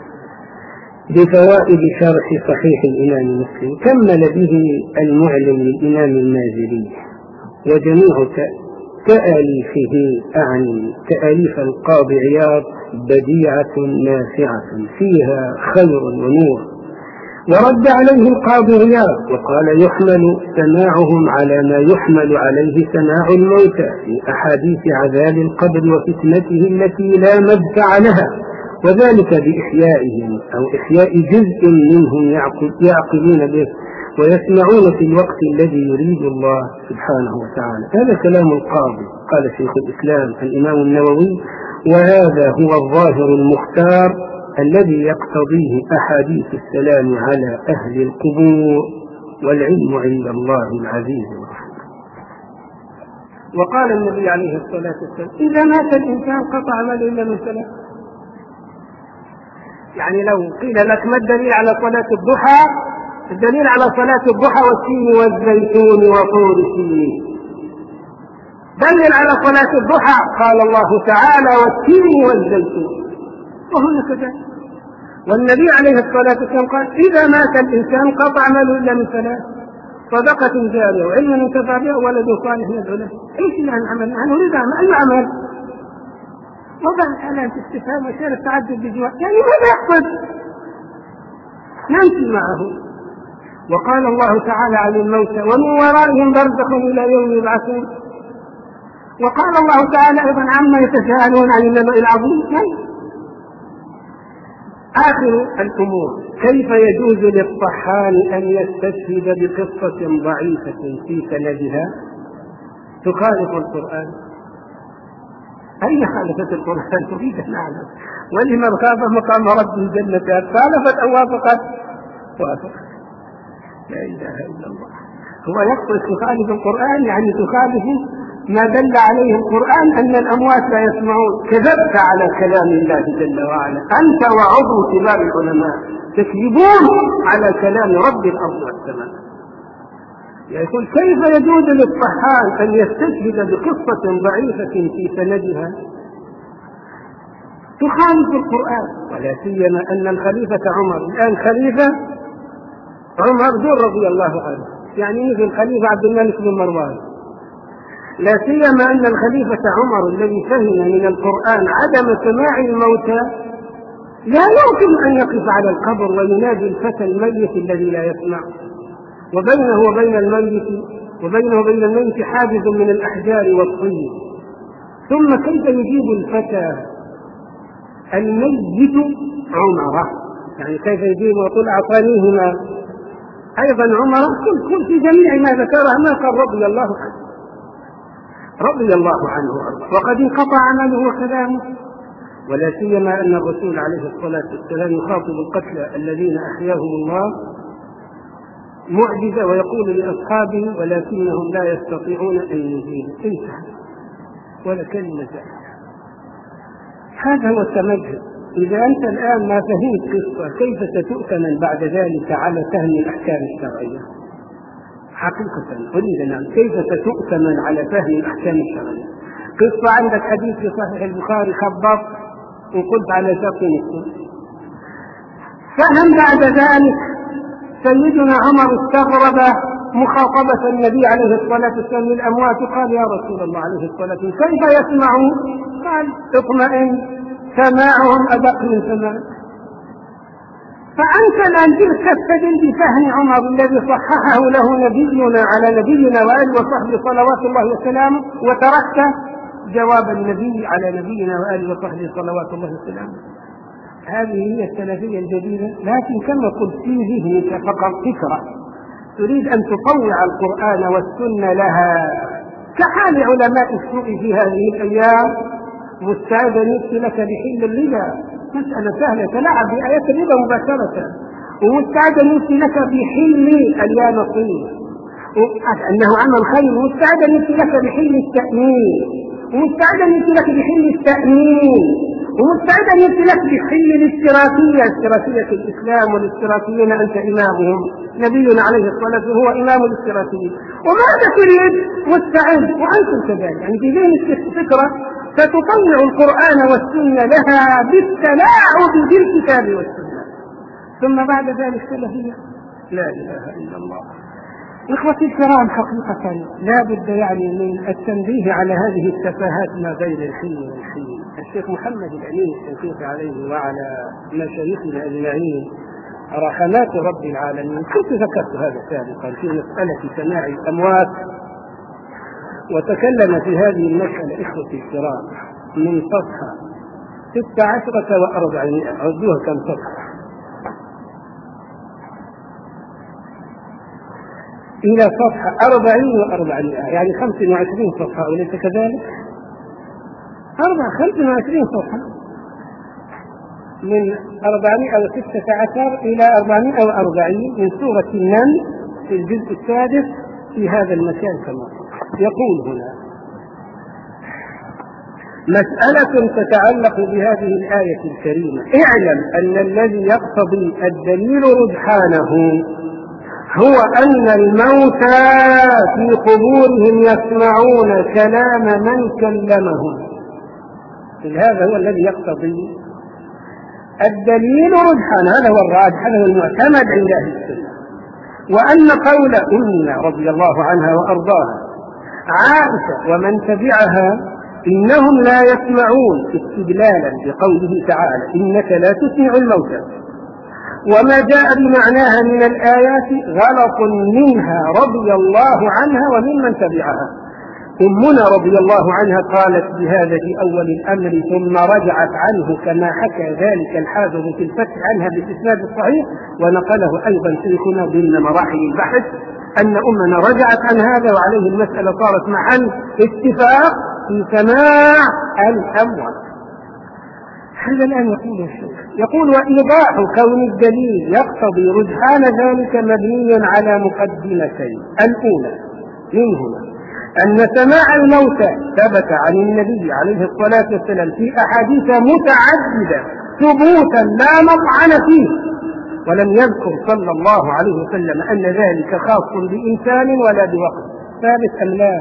بفوائد شرح صحيح الإمام مسلم كمل به المعلم للإمام المازري. وجميع تأليفه أعني تأليف القاضي عياض بديعة نافعة فيها خير ونور. ورد عليه القاضي عياض وقال يحمل سماعهم على ما يحمل عليه سماع الموتى في أحاديث عذاب القبر وفتنته التي لا مدفع لها، وذلك بإحيائهم أو إحياء جزء منهم يعقلون به ويسمعون في الوقت الذي يريد الله سبحانه وتعالى. هذا كلام القاضي قال شيخ الإسلام الإمام النووي، وهذا هو الظاهر المختار الذي يقتضيه أحاديث السلام على أهل القبور، والعلم عند الله العزيز الغفور. وقال النبي عليه الصلاة والسلام إذا مات الإنسان قطع عمله إلا من ثلاث. يعني لو قيل لك ما الدليل على صلاة الضحى؟ الدليل على صلاة الضحى والتين والزيتون وطور سينين. دليل على صلاة الضحى قال الله تعالى والتين والزيتون، وهنا كذلك. والنبي عليه الصلاة والسلام قال إذا مات الإنسان قطع عمله إلا من ثلاث: صدقة جارية وعلم ينتفع به وولد صالح يدعو له. ايش اللي هنعمل؟ نحن نريد أي عمل؟ وضع علامة استفهام وشير التعدد بجوار، يعني ماذا يقصد؟ نمشي معه. وقال الله تعالى عن الموتى ومن ورائهم برزخ إلى يوم يبعثون. وقال الله تعالى أيضا عما يتساءلون عن النبأ العظيم. آخر الأمور كيف يجوز للطحان أن يستشهد بقصة ضعيفة في سندها تخالف القرآن؟ أين خالفت القرآن؟ تريد أن نعلم. ولمن خاف مقام ربه جنتان خالفت أو وافقت؟ وافقت. لا إله إلا الله. هو يقصد تخالف القرآن يعني تخالف ما دل عليه القرآن أن الأموات لا يسمعون. كذبت على كلام الله جل وعلا أنت وعضو كبار العلماء، تكذبون على كلام رب الأرض والسماء. يقول كيف يجوز للطحان أن يستشهد بقصة ضعيفة في سندها تخالف القرآن، ولا سيما أن الخليفة عمر الآن خليفة عمر ذو رضي الله عنه، يعني مثل الخليفة عبد الملك بن مروان. لا سيما أن الخليفة عمر الذي فهم من القرآن عدم سماع الموتى لا يمكن أن يقف على القبر وينادي الفتى الميت الذي لا يسمع، وبينه وبين الميت وبينه وبين الميت حاجز من الأحجار والطين. ثم كيف يجيب الفتى الميت عمره؟ يعني كيف يجيب ويقول أعطانيهما أيضا عمره؟ كل كل في جميع ما ذكرها ما قال رضي الله عنه رضي الله عنه وقد انقطع عمله وكلامه. ولا سيما أن الرسول عليه الصلاة والسلام يخاطب القتلى الذين أحياهم الله معجزة ويقول لأصحابه ولكنهم لا يستطيعون أن يزيلوا. انتهى ولا كلمة زائدة. هذا هو التمجد. إذا أنت الآن ما فهمت قصة كيف ستؤتمن بعد ذلك على فهم الأحكام الشرعية؟ حقيقة أريد أن كيف ستؤتمن على فهم الأحكام الشرعية؟ قصة عندك حديث في صحيح البخاري خبط وقلت على شرط مسلم، فهم بعد ذلك سيدنا عمر استغرب مخاطبة النبي عليه الصلاة والسلام للأموات، قال يا رسول الله عليه الصلاة والسلام كيف يسمعون؟ قال اطمئن سماعهم أدق من سماعك. فأنت الآن جئت تستدل بفهم عمر الذي صححه له نبينا على نبينا وآله وصحبه صلوات الله وسلامه، وتركت جواب النبي على نبينا وآله وصحبه صلوات الله وسلامه. هذه هي السلفية الجديدة. لكن كما قلت في ذهنك فقط فكرة تريد أن تطوع القرآن والسنة لها، كحال علماء السوء في هذه الأيام، مستعدا يفتي لك بحل الربا، مسألة سهلة، تلعب بآيات الربا مباشرة، ومستعدا يفتي لك بحل اليانصيب أنه عمل خير، ومستعدا يفتي لك بحل التأمين، ومستعدا يفتي لك بحل التأمين، ومستعدا يفتي لك بحل الاشتراكية، اشتراكية الإسلام والاشتراكيين أنت إمامهم، نبينا عليه الصلاة والسلام هو إمام الاشتراكيين، وماذا تريد؟ مستعد وأنتم كذلك. يعني في ذهن فكرة فتطلع القرآن والسنة لها بالتلاعب بالكتاب والسنة، ثم بعد ذلك سلفية. لا إله إلا الله. إخوتي الكرام، حقيقة لا بد يعني من التنبيه على هذه التفاهات ما بين الحين والحين. الشيخ محمد الأمين الشنقيطي عليه وعلى مشايخنا أجمعين رحمات رب العالمين، كنت ذكرت هذا سابقا في مسألة سماع الأموات، وتكلم في هذه المسألة إخوتي الكرام من صفحة ست عشرة وأربعمائة، عدوها كم صفحة، إلى صفحة أربعين وأربعمائة، يعني خمس وعشرين صفحة، وليس كذلك؟ أربع خمس وعشرين صفحة، من أربعمائة وستة عشر إلى أربعمائة وأربعين من سورة النمل في الجزء السادس في هذا المكان. كما يقول هنا مسألة تتعلق بهذه الآية الكريمة: اعلم أن الذي يقتضي الدليل رجحانه هو أن الموتى في قبورهم يسمعون كلام من كلمهم. هذا هو الذي يقتضي الدليل رجحانه، هذا هو الراجح، هذا هو المعتمد عند أهل السنة. وأن قول أمنا رضي الله عنها وأرضاها عائشة ومن تبعها إنهم لا يسمعون استدلالا بقوله تعالى إنك لا تسمع الموتى، وما جاء بمعناها من الآيات غلط منها رضي الله عنها وممن تبعها. أمنا رضي الله عنها قالت بهذا في أول الأمر ثم رجعت عنه، كما حكى ذلك الحافظ في الفتح عنها بالإسناد الصحيح، ونقله أيضا شيخنا ضمن مراحل البحث أن أمنا رجعت عن هذا، وعليه المسألة صارت محل اتفاق في سماع الأموات. هذا الآن يقول الشيخ، يقول وإيضاح كون الدليل يقتضي رجحان ذلك مبني على مقدمتين. الأولى منهما أن سماع الموتى ثبت عن النبي عليه الصلاة والسلام في أحاديث متعددة ثبوتا لا مطعن فيه، ولم يذكر صلى الله عليه وسلم أن ذلك خاص بإنسان ولا بوقت. ثابت أم لا؟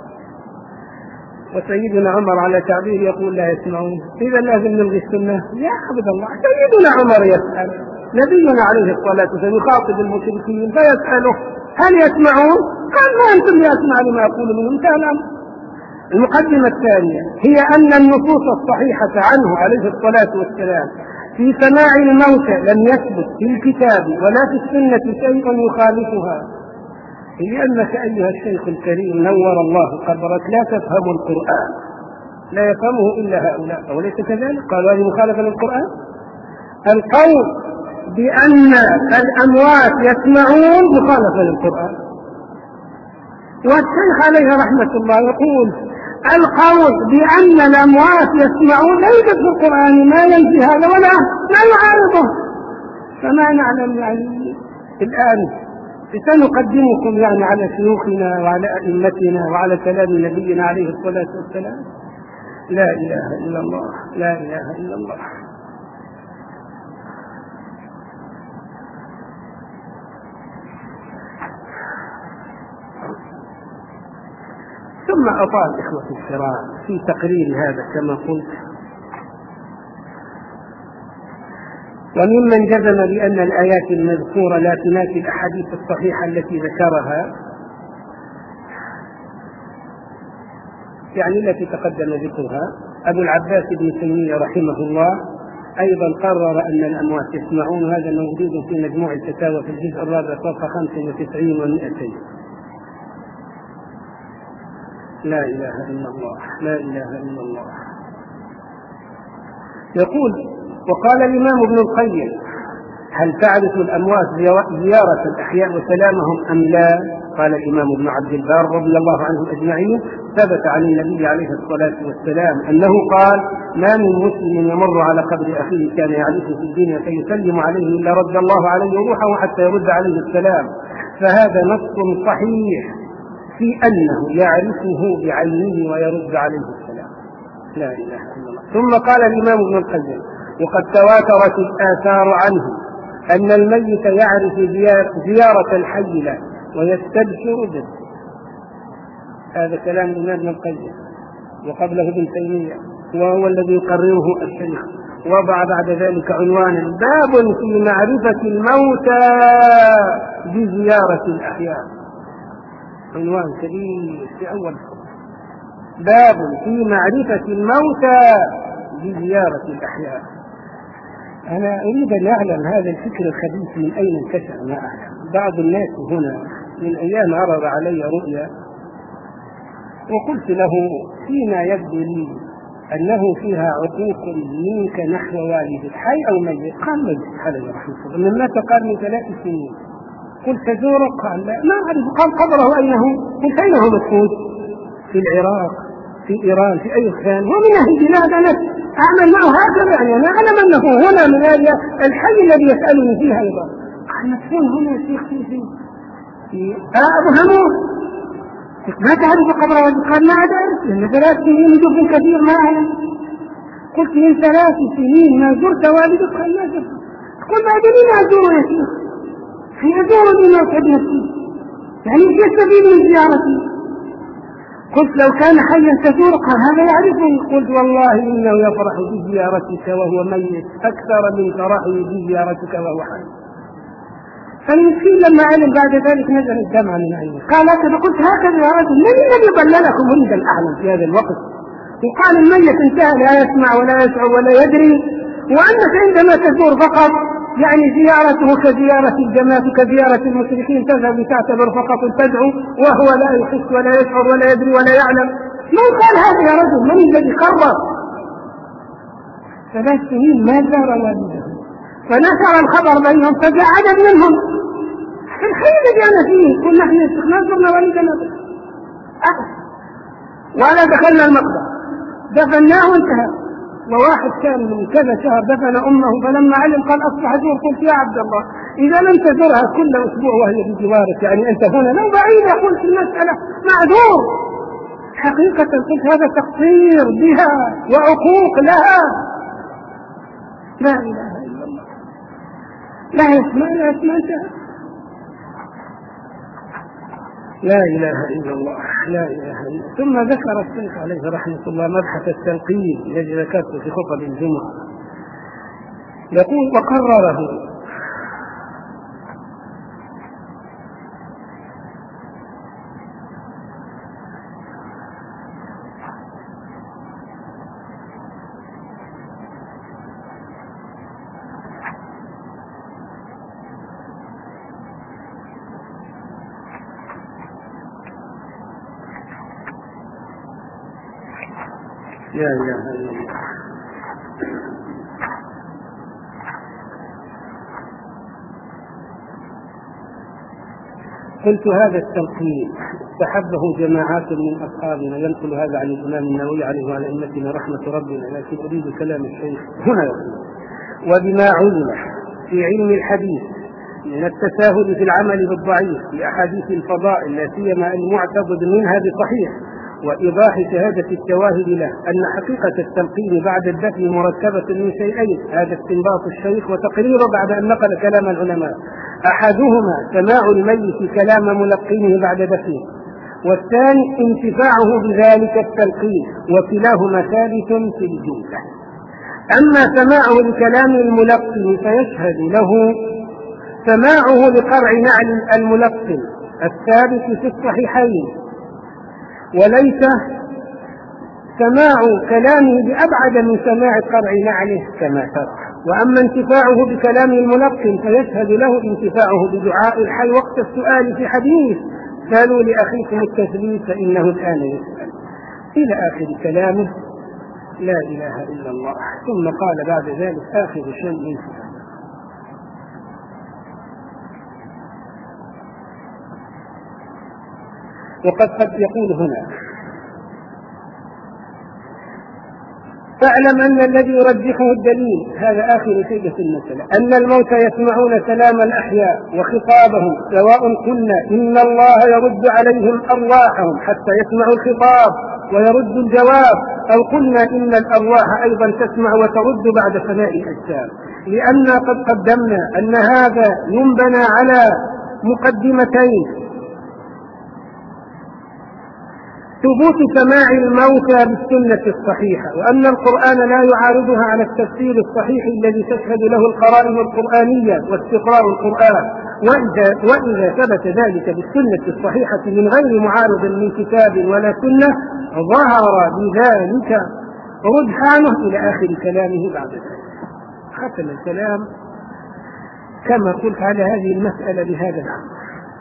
وسيدنا عمر على تعبير يقول لا يسمعون، إذا لازم نلغي السنة. يا عبد الله، سيدنا عمر يسأل نبينا عليه الصلاة والسلام يخاطب المشركين فيسأله هل يسمعون؟ قال ما أنتم يسمع لما يقول منهم كلام. المقدمة الثانية هي أن النصوص الصحيحة عنه عليه الصلاة والسلام في سماع الموتى لم يثبت في الكتاب ولا في السنة شيء يخالفها، لأنك أيها الشيخ الكريم نور الله قبرك لا تفهم القرآن، لا يفهمه إلا هؤلاء، أوليس كذلك؟ قالوا هذه مخالفة للقرآن. القول بأن الأموات يسمعون مخالفة للقرآن، والشيخ عليه رحمة الله يقول القول بأن الأموات يسمعون ليس في القرآن، ما ينفي هذا ولا ما يعارضه. فما نعلم يعني الآن سنقدمكم يعني على شيوخنا وعلى أئمتنا وعلى كلام نبينا عليه الصلاة والسلام. لا إله إلا الله، لا إله إلا الله. ثم أطال إخوة الكرام في تقرير هذا كما قلت، وممن جزم بأن الآيات المذكورة لا تنافي الأحاديث الصحيحة التي ذكرها، يعني التي تقدم ذكرها، أبو العباس ابن تيمية رحمه الله أيضا قرر أن الأموات يسمعون. هذا موجود في مجموع الفتاوى في الجزء الرابع صفحة خمسة وتسعين ومئتين. لا إله إلا الله، لا إله إلا الله. يقول: وقال الإمام ابن القيم: هل تعرف الأموات زيارة الأحياء وسلامهم أم لا؟ قال الإمام ابن عبد البر رضي الله عنه أجمعين: ثبت عن النبي عليه الصلاة والسلام أنه قال: ما من مسلم يمر على قبر أخيه كان يعرفه في الدنيا فيسلم عليه إلا رد الله عليه روحه حتى يرد عليه السلام. فهذا نص صحيح في أنه يعرفه بعينه ويرد عليه السلام. لا إله إلا الله. ثم قال الإمام ابن القيم: وقد تواترت الآثار عنه أن الميت يعرف زيارة الحي له ويستبشر به. هذا كلام الإمام ابن القيم، وقبله ابن تيمية، وهو الذي يقرره الشيخ. وضع بعد ذلك عنوانا: باب في معرفة الموتى بزيارة الأحياء. عنوان كبير في أول فصل: باب في معرفة الموتى بزيارة الأحياء. أنا أريد أن أعلم هذا الفكر الخبيث من أين انتشر ما أعلم. بعض الناس هنا من أيام عرض علي رؤيا، وقلت له فيما يبدو لي أنه فيها عقوق منك نحو والدك حي أو ميت. قال: ميت عليه رحمه الله، من مات قال من ثلاث سنين. قلت: تزوره؟ قال: لا ما أعرف. قال: قبره أين هو؟ قلت: أين هو مدفون؟ في العراق، في إيران، في أي مكان. ومن أهل البلاد أنا أعمل معه هكذا، يعني أنا أعلم أنه هنا من الحي الذي يسألني فيه أيضا. قال: مدفون هنا يا شيخ في في في أبو هموس. ما تعرف قبره؟ قال: ما أعرف، لأن ثلاث سنين يدفن كثير ما أعلم. قلت: من ثلاث سنين ما زرت والدك؟ قال: ما زرت. قل: بعد لي أزوره يا شيخ، في أزوره موت ابنتي، يعني ايش يستفيد من زيارتي؟ قلت: لو كان حيا تزور. قال: هذا يعرفني. قلت: والله إنه يفرح بزيارتك وهو ميت أكثر من فرحه بزيارتك وهو حي. فالمسكين لما علم بعد ذلك نزل الدمع من عينه. قال: هكذا. قلت: هكذا يا رجل، من الذي ضللكم؟ أريد أن أعلم في هذا الوقت. وقال: الميت انتهى، لا يسمع ولا يشعر ولا يدري، وأنك عندما تزور فقط يعني زيارته كزيارة الجماعة كزيارة المشركين، تذهب تعتبر فقط تدعو وهو لا يحس ولا يشعر ولا يدري ولا يعلم. من قال هذا يا رجل؟ من الذي قرر؟ ثلاث سنين ما زار والده، فنشر الخبر بينهم، فجاء عدد منهم في الحي الذي أنا فيه. كنا نحن ما زرنا والدنا ولا دخلنا المقبرة، دفناه وانتهى. وواحد كان من كذا شهر دفن أمه، فلما علم قال: أصبح زور. قلت: يا عبد الله، إذا لم تزورها كل أسبوع وهي بجوارك، يعني أنت هنا لو بعيدة، قلت المسألة معذور حقيقة. قلت: هذا تقصير بها وعقوق لها. لا إله إلا الله. لا يسمع لا يسمع انتهى. لا إله إلا الله، لا إله إلا الله. ثم ذكر الشيخ عليه رحمة الله مبحث التنقيب الذي ذكرته في خطب الجمعة. يقول: وقرره لا إله إلا الله. قلت: هذا التلقين استحبه جماعات من أصحابنا، ينقل هذا عن الإمام النووي عليه وعلى أئمتنا رحمة ربنا، لكن أريد كلام الشيخ هنا. يقول: وبما علم في علم الحديث من التساهل في العمل بالضعيف في أحاديث الفضائل لا سيما المعتقد منها بصحيح، وإيضاح شهادة الشواهد له أن حقيقة التلقين بعد الدفن مركبة من شيئين، هذا استنباط الشيخ وتقريره بعد أن نقل كلام العلماء: أحدهما سماع الميت كلام ملقينه بعد دفنه، والثاني انتفاعه بذلك التلقين، وكلاهما ثابت في الجملة. أما سماعه لكلام الملقن فيشهد له سماعه لقرع نعل الملقن الثابت في الصحيحين، وليس سماع كلامه بأبعد من سماع قرع نعله كما ترى. وأما انتفاعه بكلام الملقن فيشهد له انتفاعه بدعاء الحي وقت السؤال في حديث: سألوا لأخيكم التثبيت فإنه الآن يسأل، إلى آخر كلامه: لا إله إلا الله. ثم قال بعد ذلك آخر شيء: وقد قد يقول هنا: فاعلم أن الذي يرجحه الدليل، هذا آخر شيء في المسألة، أن الموتى يسمعون كلام الأحياء وخطابهم، سواء قلنا إن الله يرد عليهم أرواحهم حتى يسمعوا الخطاب ويرد الجواب، أو قلنا إن الأرواح أيضا تسمع وترد بعد فناء الأجسام، لأن قد قدمنا أن هذا ينبنى على مقدمتين: ثبوت سماع الموتى بالسنة الصحيحة، وأن القرآن لا يعارضها على التفسير الصحيح الذي تشهد له القرائن القرآنية واستقراء القرآن. وإذا, وإذا ثبت ذلك بالسنة الصحيحة من غير معارض من كتاب ولا سنة ظهر بذلك رجحانه إلى آخر كلامه بعد ذلك. ختم الكلام كما قلت على هذه المسألة بهذا العمل.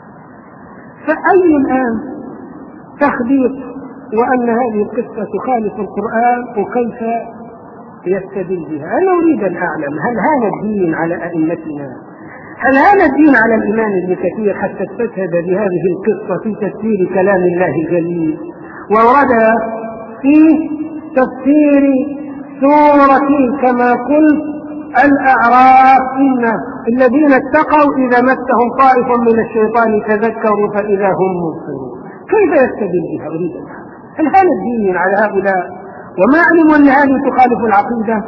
فأي الآن تخبيط وأن هذه القصة تخالف القرآن وكيف يستدل بها؟ أنا أريد أن أعلم: هل هذا الدين على أئمتنا؟ هل هذا الدين على الإمام ابن كثير حتى استشهد بهذه القصة في تفسير كلام الله الجليل، وورد في تفسير سورة كما قلت الأعراف: إن الذين اتقوا إذا مسهم طائف من الشيطان تذكروا فإذا هم مبصرون. كيف يستدل بها؟ أريد أن أعلم. هل هذا الدين على هؤلاء؟ وما علموا أن هذه تخالف العقيدة؟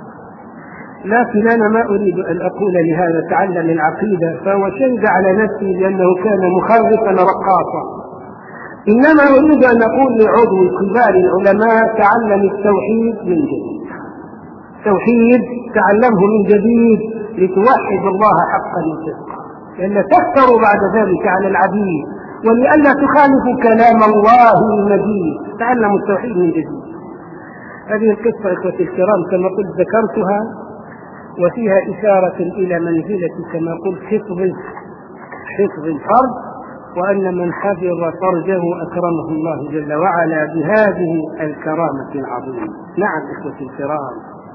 لكن أنا ما أريد أن أقول لهذا تعلم العقيدة فهو شهد على نفسي لأنه كان مخرفا رقاصا، إنما أريد أن أقول لعضو كبار العلماء: تعلم التوحيد من جديد، التوحيد تعلمه من جديد لتوحد الله حقا وصدقا، لأن تفتر بعد ذلك على العبيد، ولئلا تخالف كلام الله المجيد. تعلموا التوحيد من جديد. هذه القصة إخوتي الكرام كما قلت ذكرتها، وفيها إشارة إلى منزلة كما قلت حفظ حفظ الفرد، وأن من حفظ فرجه أكرمه الله جل وعلا بهذه الكرامة العظيمة. نعم إخوتي الكرام،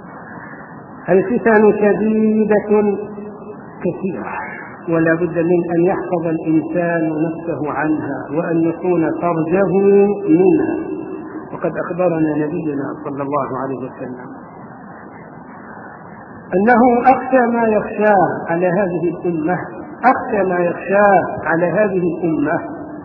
الفتن شديدة كثيرة، ولا بد من أن يحفظ الإنسان نفسه عنها وأن يكون فرجه منها. وقد أخبرنا نبينا صلى الله عليه وسلم أنه أخشى ما يخشاه على هذه الأمة، أخشى ما يخشاه على هذه الأمة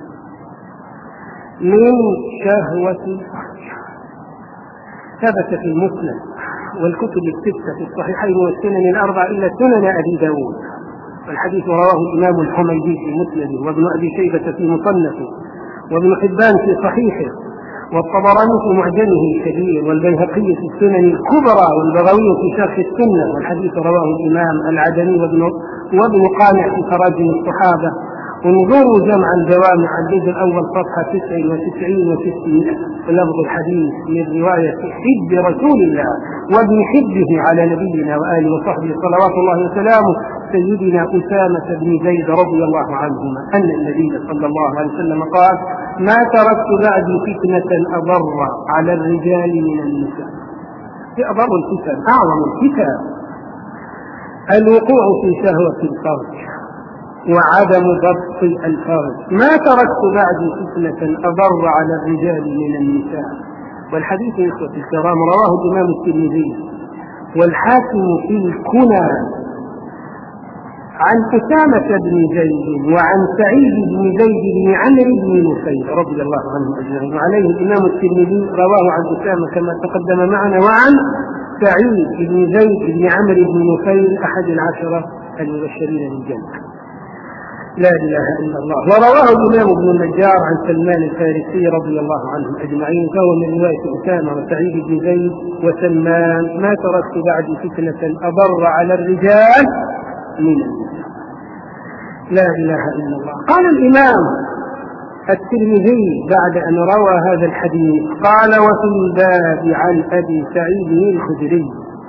من شهوة الفرج. ثبت في المسند والكتب الستة في الصحيحين والسنن الأربع إلا سنن أبي داود، والحديث رواه الإمام الحميدي في مسنده، وابن أبي شيبة في مصنفه، وابن حبان في صحيحه، والطبراني في معجمه الكبير، والبيهقي في السنن الكبرى، والبغوي في شرح السنة، والحديث رواه الإمام العدني وابن وابن قانع في تراجم الصحابة. انظروا جمع الجوامع الجزء الأول صفحة تسع وتسعين وستين، ولفظ الحديث من رواية حب رسول الله وابن حبه على نبينا وآله وصحبه صلوات الله وسلامه سيدنا أسامة بن زيد رضي الله عنهما أن النبي صلى الله عليه وسلم قال: ما تركت بعدي فتنة أضر على الرجال من النساء. في أضر الفتن، أعظم الفتن الوقوع في شهوة الفرج وعدم ضبط الفرج. ما تركت بعدي فتنة أضر على الرجال من النساء. والحديث يا إخوتي الكرام رواه الإمام الترمذي والحاكم في الكنى عن أسامة بن زيد وعن سعيد بن زيد بن عمرو بن نفيل رضي الله عنهم أجمعين. وعليه الإمام الترمذي رواه عن أسامة كما تقدم معنا، وعن سعيد بن زيد بن عمرو بن نفيل أحد العشرة المبشرين بالجنة. لا إله إلا الله. ورواه الإمام ابن النجار عن سلمان الفارسي رضي الله عنهم أجمعين، فهو من رواية أسامة وسعيد بن زيد وسلمان: ما تركت بعدي فتنة أضر على الرجال من النساء. لا إله إلا الله. قال الإمام الترمذي بعد أن روى هذا الحديث قال: وفي الباب عن أبي سعيد الخدري.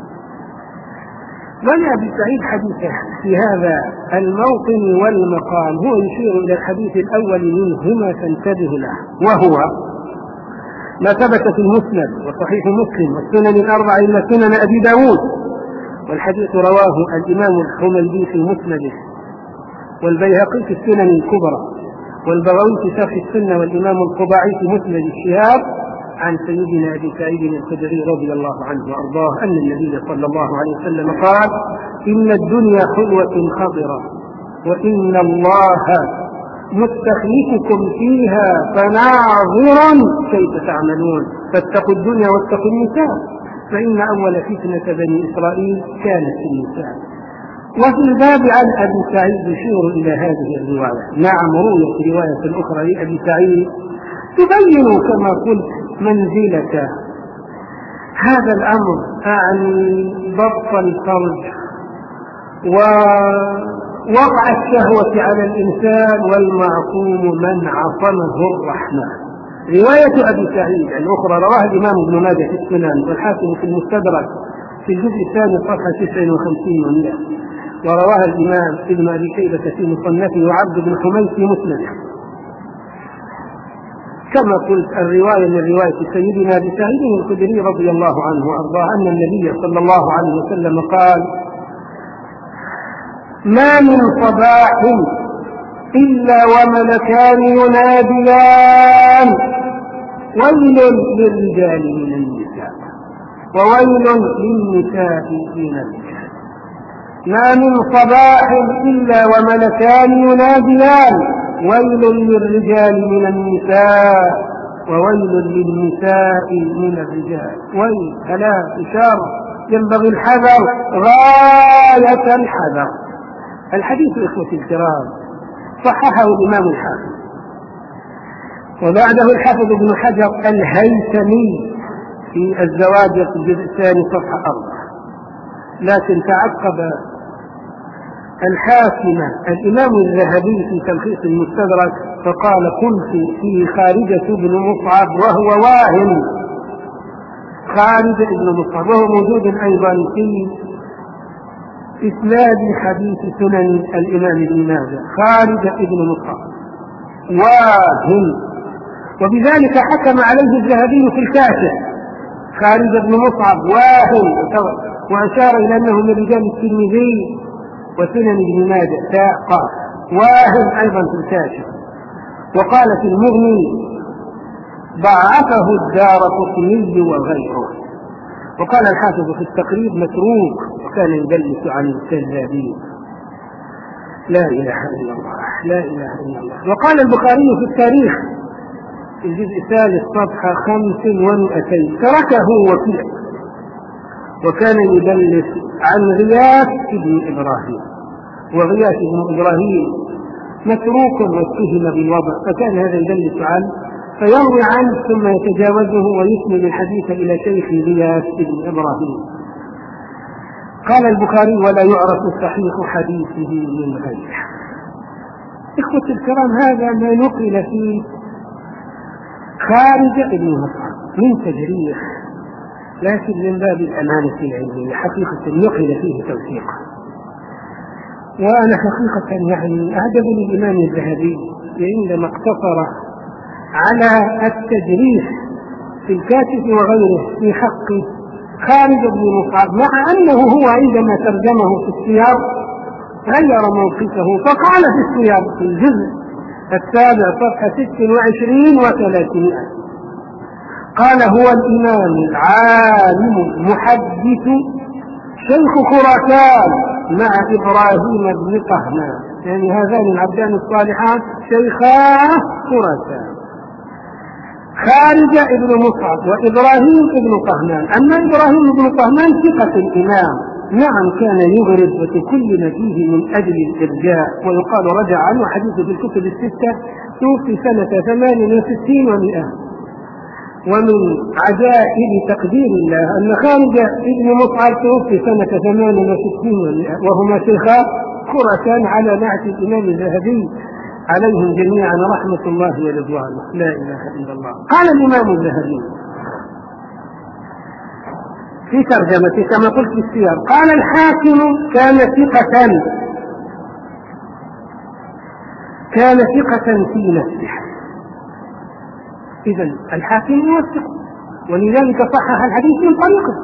ولأبي سعيد حديثه في هذا الموطن والمقام هو يشير إلى الحديث الأول منهما فانتبه له، وهو ما ثبت في المسند وصحيح مسلم والسنن الأربع إلا سنن أبي داود. والحديث رواه الإمام الحميدي في مسنده، والبيهقي في السنن الكبرى، والبغوي في شرح السنة، والإمام القبعي في مسند الشهاب عن سيدنا أبي سعيد الخدري رضي الله عنه وأرضاه أن النبي صلى الله عليه وسلم قال: إن الدنيا خلوة خضرة، وإن الله مستخلفكم فيها فناظر كيف تعملون، فاتقوا الدنيا واتقوا النساء، فإن أول فتنة بني إسرائيل كانت في النساء. وفي الباب عن أبي سعيد يشير إلى هذه الرواية. نعم، رويت رواية أخرى لأبي سعيد تبين كما قلت منزلة هذا الأمر، أعني ضبط الفرج ووضع الشهوة على الإنسان، والمعصوم من عصمه الرحمن. رواية أبي سعيد الأخرى رواها الإمام ابن ماجه في السنن، والحاكم في المستدرك في الجزء الثاني صفحة تسعة وخمسين ومئة، ورواها الإمام ابن أبي شيبة في مصنفه، وعبد بن حميد في مسنده. كما قلت الرواية من رواية سيدنا أبي سعيد الخدري رضي الله عنه وأرضاه أن النبي صلى الله عليه وسلم قال: ما من صباح إلا وملكان يناديان: ويل للرجال من النساء، وويل للنساء من الرجال. ما من صباح إلا وملكان يناديان: ويل للرجال من النساء، وويل للنساء من الرجال. ويل هلاك إشارة، ينبغي الحذر غاية الحذر. الحديث إخوتي الكرام صححه الإمام الحافظ، وبعده الحافظ ابن حجر الهيثمي في الزواجر في الجزء الثاني صفحة أربعة. لكن تعقب الحاكمة الإمام الذهبي في تلخيص المستدرك فقال: قلت في خارجة بن مصعب وهو واهم. خارجة بن مصعب وهو موجود أيضا في إسناد حديث سنن الإمام ابن ماجه. خارجة بن مصعب واهم، وبذلك حكم عليه الذهبي في الكاشف. خارجة بن مصعب واهم، وأشار إلى أنه من رجال الترمذي وسنن ابن ماجه تاء، واهم أيضا في الكاشف. وقال في المغني: ضعفه الدارقطني وغيره. وقال الحافظ في التقريب: متروك، وكان يدلس عن الكذابين. لا إله إلا الله، لا إله إلا الله. وقال البخاري في التاريخ في الجزء الثالث صفحة خمس ومئتين: تركه وكيع، وكان يدلس عن غياث ابن إبراهيم، وغياث ابن إبراهيم متروك واتهم بالوضع، فكان هذا يدلس عنه فيروي عنه ثم يتجاوزه ويسند الحديث إلى شيخ غياث ابن إبراهيم. قال البخاري: ولا يعرف صحيح حديثه من غيره. إخوة الكرام، هذا ما نقل فيه خارج ابن مصعب من تجريح، لكن من باب الأمانة العلمية حقيقة نقل فيه توثيقا. وأنا حقيقة يعني أعجبني الإمام الذهبي عندما اقتصر على التجريح في الكاشف وغيره في حق خارج بن مصعب، مع أنه هو عندما ترجمه في السياق غير موقفه، فقال في السياق في الجزء السابع صفحة ست وعشرين وثلاثمائة: قال: هو الإمام العالم المحدث شيخ خراسان مع إبراهيم بن قهنان، يعني هذان العبدان الصالحان شيخا خراسان، خارجة ابن مصعب وإبراهيم ابن قهنان. أما إبراهيم ابن قهنان ثقة الإمام، نعم كان يغرب وتكلم فيه من أجل الإرجاء، ويقال رجع عنه حديث في الكتب الستة، توفي سنة ثمان وستين ومئة. ومن عجائب تقدير الله أن خارجة ابن مصعب توفي سنة ثمان وستين ومئة، وهما شيخا خراسان على نعت الإمام الذهبي عليهم جميعا رحمة الله ورضوانه. لا إله إلا الله. قال الإمام الذهبي في ترجمته كما قلت في السير، قال الحاكم كان ثقة كان ثقة في نفسه. إذن الحاكم يوثق، ولذلك صحح الحديث من طريقه.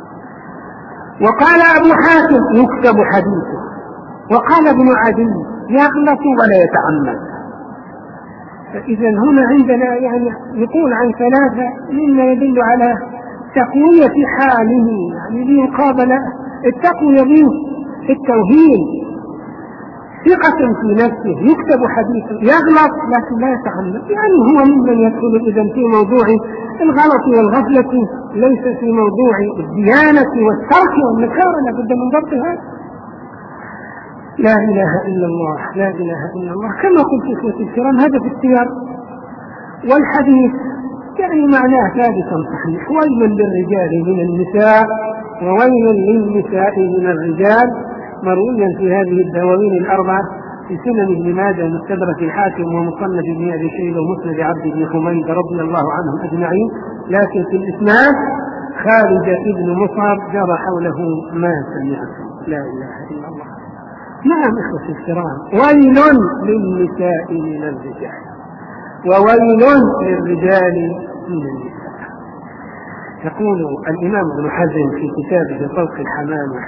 وقال أبو حاتم يكتب حديثه. وقال ابن عدي يغلط ولا يتعمد. فإذا هنا عندنا يعني يقول عن ثلاثة مما يدل على تقوية حاله، يعني لمقابلة التقوية به التوهين. ثقة في نفسه يكتب حديثه، يغلط لكن لا يتعمد، يعني هو ممن يدخل إذن في موضوع الغلط والغفلة، ليس في موضوع الديانة والترك والنكارة، لابد من ضبط هذا. لا إله إلا الله، لا إله إلا الله. كما قلت إخوتي الكرام هذا في السير، والحديث يعني معناه ثابت صحيح: ويل للرجال من النساء وويل للنساء من الرجال، مرويا في هذه الدواوين الأربعة في سنن ابن ماجه ومستدرك الحاكم ومصنف ابن أبي شيبة ومسند عبد بن حميد رضي الله عنهم أجمعين. لكن في الإسناد خارج ابن مصعب جرى حوله ما سمعتم. لا إله إلا الله. نعم إخوتي الكرام، ويل للنساء من الرجال وويل للرجال من النساء. يقول الإمام ابن حزم في كتابه طلق الحمامة،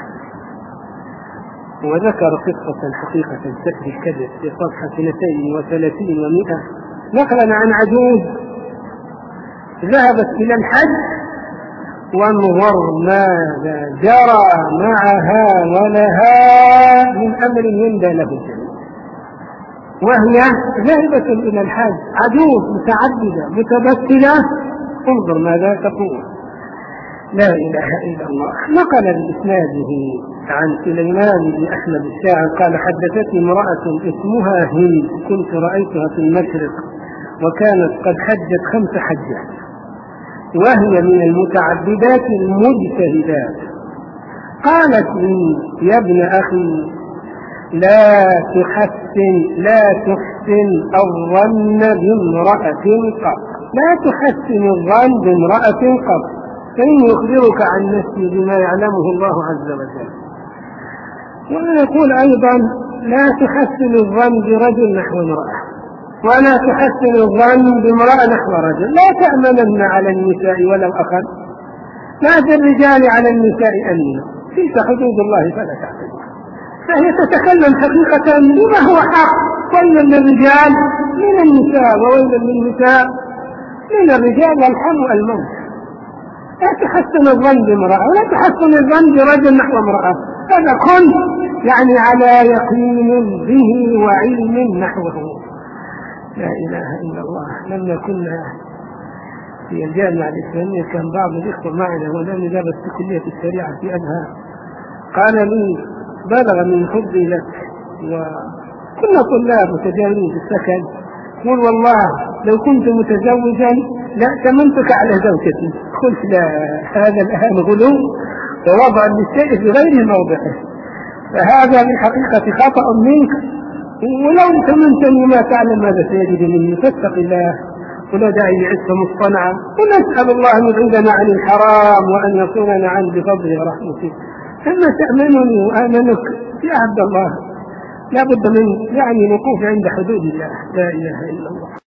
وذكر قصة حقيقة سفر الكذب في صفحة اثنتين وثلاثين ومئة، نقلا عن عجوز ذهبت إلى الحج وانظر ماذا جرى معها ولها من أمر يندى له الجميع. وهي ذاهبة إلى الحج، عجوز متعددة متبتلة، انظر ماذا تقول. لا إله إلا الله. نقل بإسناده عن سليمان بن أحمد الشاعر قال: حدثتني امرأة اسمها هند، كنت رأيتها في المشرق وكانت قد حجت خمس حجات، وهي من المتعبدات المجتهدات. قالت لي: يا ابن أخي، لا تحسن لا تحسن الظن بامرأة قط، لا تحسن الظن بامرأة قط، فإن يخبرك عن نفسي بما يعلمه الله عز وجل. ويقول أيضا: لا تحسن الظن برجل نحو امرأة، ولا تحسن الظن بامرأة نحو رجل، لا تأمنن على النساء ولو أخذ، لا بالرجال على النساء أمنا، تلك حدود الله فلا تعتدوها. فهي تتكلم حقيقة بما هو حق: ويل للرجال من النساء وويل للنساء من الرجال، والحم الموت. لا تحسن الظن بامرأة ولا تحسن الظن برجل نحو امرأة، هذا كن يعني على يقين به وعلم نحوه. لا إله إلا الله. لما كنا في الجامعة الإسلامية كان بعض الإخوة معنا ولم يدرس في كلية الشريعة في أزهر، قال لي: بلغ من حبي لك، وكنا طلاب متجاورين في السكن، قل والله لو كنت متزوجا لأتمنتك على زوجتي. قلت: لا، هذا الآن غلو ووضع للشيء في غير موضعه، فهذا بالحقيقة خطأ منك، ولو تمنتني ما تعلم ماذا سيجد مني، فاتق الله ولا داعي لعزة مصطنعة، ونسأل الله أن يبعدنا عن الحرام وأن يصوننا عنه بفضله ورحمته. أما تأمنني وآمنك يا عبد الله، لا بد من يعني الوقوف عند حدود الله. لا إله إلا الله.